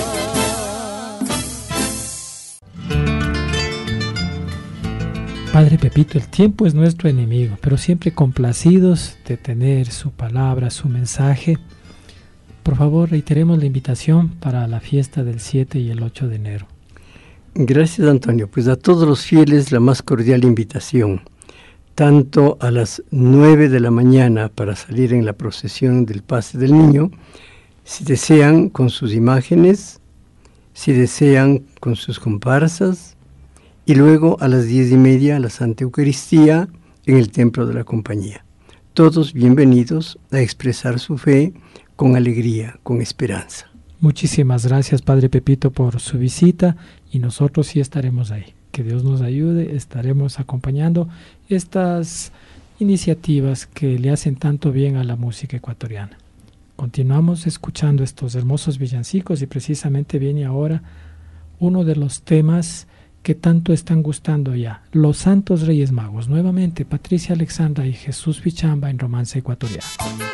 Padre Pepito, el tiempo es nuestro enemigo, pero siempre complacidos de tener su palabra, su mensaje. Por favor, reiteremos la invitación para la fiesta del 7 y el 8 de enero. Gracias, Antonio. Pues a todos los fieles la más cordial invitación, tanto a las 9 de la mañana para salir en la procesión del Pase del Niño, si desean con sus imágenes, si desean con sus comparsas, y luego a las 10:30 la Santa Eucaristía en el Templo de la Compañía. Todos bienvenidos a expresar su fe con alegría, con esperanza. Muchísimas gracias, Padre Pepito, por su visita, y nosotros sí estaremos ahí. Que Dios nos ayude, estaremos acompañando estas iniciativas que le hacen tanto bien a la música ecuatoriana. Continuamos escuchando estos hermosos villancicos y precisamente viene ahora uno de los temas que tanto están gustando ya, los Santos Reyes Magos. Nuevamente, Patricia Alexandra y Jesús Bichamba en Romance Ecuatoriano.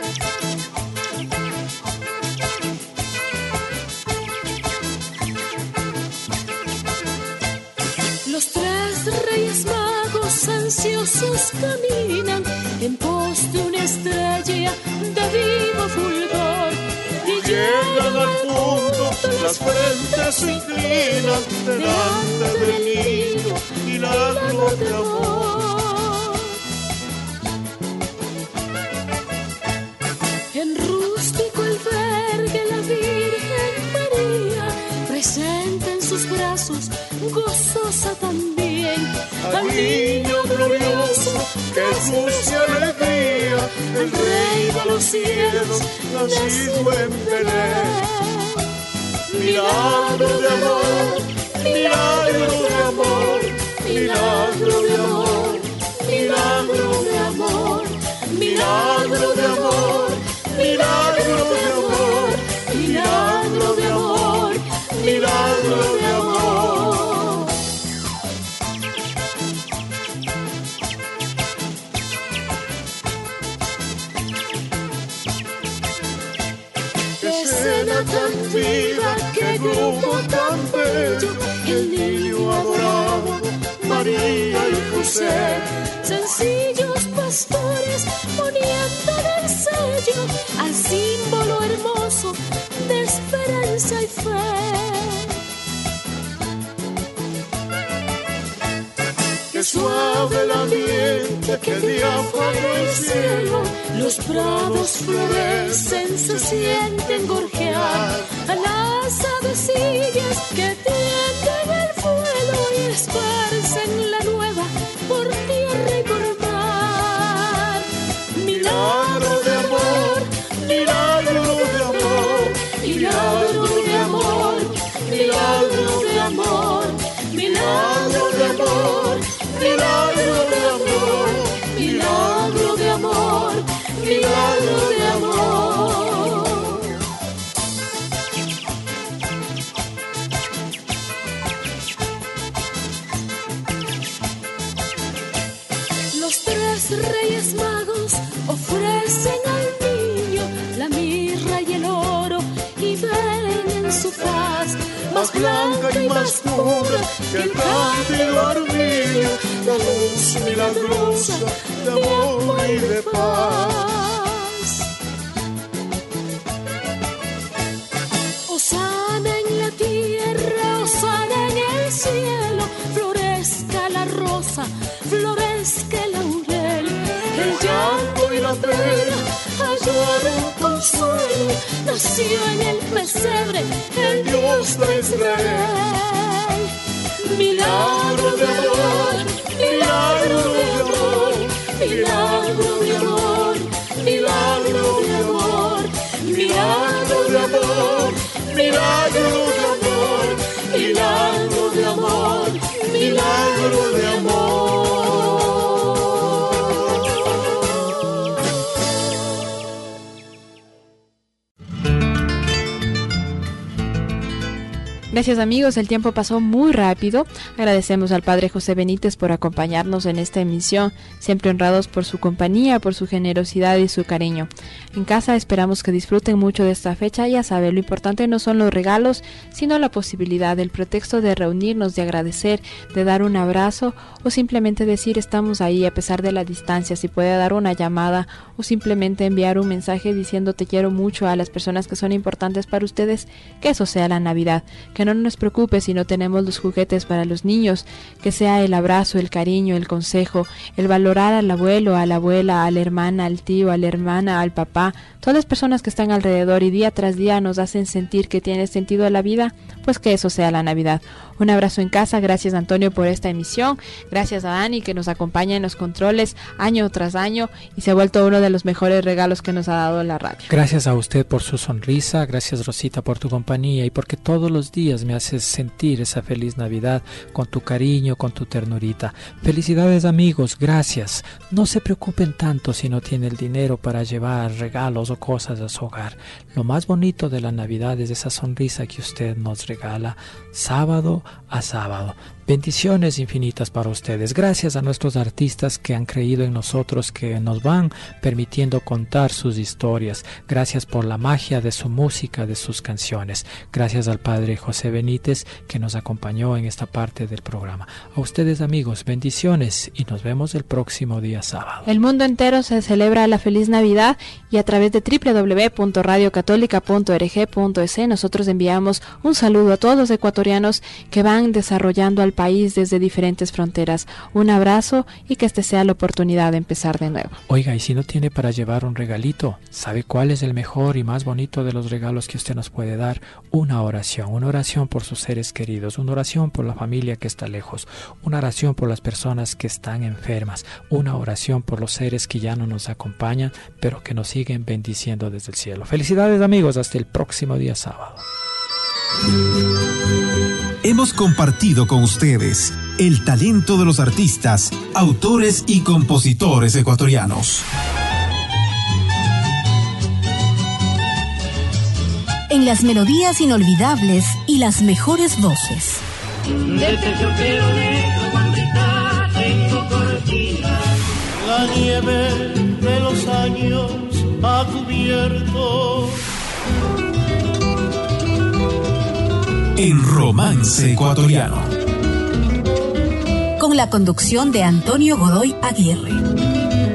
Los tres Reyes Magos ansiosos caminan en pos de una estrella de vivo fulgor. Y llegan al punto, las frentes se inclinan delante del niño, milagro de amor. En rústico albergue la Virgen María, presente en sus brazos, gozosa también. Al niño glorioso, Jesús y alegría, el Rey de los cielos, nacido en Belén. Milagro de amor, milagro de amor, milagro de amor, milagro de amor, milagro de amor, milagro de amor, milagro de amor, milagro de amor. Escena tan viva, qué grupo tan bello, el niño adorado, María y José, sencillos pastores poniendo el sello al símbolo hermoso de esperanza y fe. Qué suave el ambiente, qué diáfano el cielo, los prados florecen, se sienten gorjear a las avecillas que tienden el vuelo y esparcen la nueva por tierra y por mar. Milagro de amor, milagro de amor, milagro de amor, milagro de amor, milagro de amor, milagro de amor, milagro de amor, milagro de amor. Los Reyes Magos ofrecen al niño la mirra y el oro y ven en su faz más blanca y más pura que el cándido armiño, la luz milagrosa de amor y de paz. Hosana en la tierra, hosana en el cielo, florezca la rosa, florezca el laurel, el llanto y la pena hallaron consuelo, nació en el pesebre el Dios de Israel. Milagro de amor, milagro de amor, milagro de amor, milagro de amor, milagro de amor, milagro de amor, milagro de amor, milagro de amor. Gracias amigos, el tiempo pasó muy rápido. Agradecemos al Padre José Benítez por acompañarnos en esta emisión, siempre honrados por su compañía, por su generosidad y su cariño. En casa esperamos que disfruten mucho de esta fecha. Ya saben, lo importante no son los regalos, sino la posibilidad, el pretexto de reunirnos, de agradecer, de dar un abrazo o simplemente decir estamos ahí a pesar de la distancia. Si puede dar una llamada o simplemente enviar un mensaje diciendo te quiero mucho a las personas que son importantes para ustedes, que eso sea la Navidad. Que no nos preocupe si no tenemos los juguetes para los niños, que sea el abrazo, el cariño, el consejo, el valorar al abuelo, a la abuela, a la hermana, al tío, a la hermana, al papá, todas las personas que están alrededor y día tras día nos hacen sentir que tiene sentido la vida, pues que eso sea la Navidad. Un abrazo en casa, gracias Antonio por esta emisión, gracias a Dani que nos acompaña en los controles año tras año y se ha vuelto uno de los mejores regalos que nos ha dado la radio. Gracias a usted por su sonrisa, gracias Rosita por tu compañía y porque todos los días me haces sentir esa feliz Navidad con tu cariño, con tu ternurita. Felicidades amigos, gracias. No se preocupen tanto si no tiene el dinero para llevar regalos o cosas a su hogar. Lo más bonito de la Navidad es esa sonrisa que usted nos regala sábado a sábado. Bendiciones infinitas para ustedes. Gracias a nuestros artistas que han creído en nosotros, que nos van permitiendo contar sus historias. Gracias por la magia de su música, de sus canciones. Gracias al Padre José Benítez que nos acompañó en esta parte del programa. A ustedes amigos, bendiciones y nos vemos el próximo día sábado. El mundo entero se celebra la feliz Navidad y a través de www.radiocatólica.org.es nosotros enviamos un saludo a todos los ecuatorianos que van desarrollando al país desde diferentes fronteras. Un abrazo y que este sea la oportunidad de empezar de nuevo. Oiga, y si no tiene para llevar un regalito, ¿sabe cuál es el mejor y más bonito de los regalos que usted nos puede dar? Una oración por sus seres queridos, una oración por la familia que está lejos, una oración por las personas que están enfermas, una oración por los seres que ya no nos acompañan, pero que nos siguen bendiciendo desde el cielo. Felicidades amigos, hasta el próximo día sábado. Hemos compartido con ustedes el talento de los artistas, autores y compositores ecuatorianos. En las melodías inolvidables y las mejores voces. De terciopelo negro, guambrita, tengo cortina. La nieve de los años ha cubierto. En Romance Ecuatoriano. Con la conducción de Antonio Godoy Aguirre.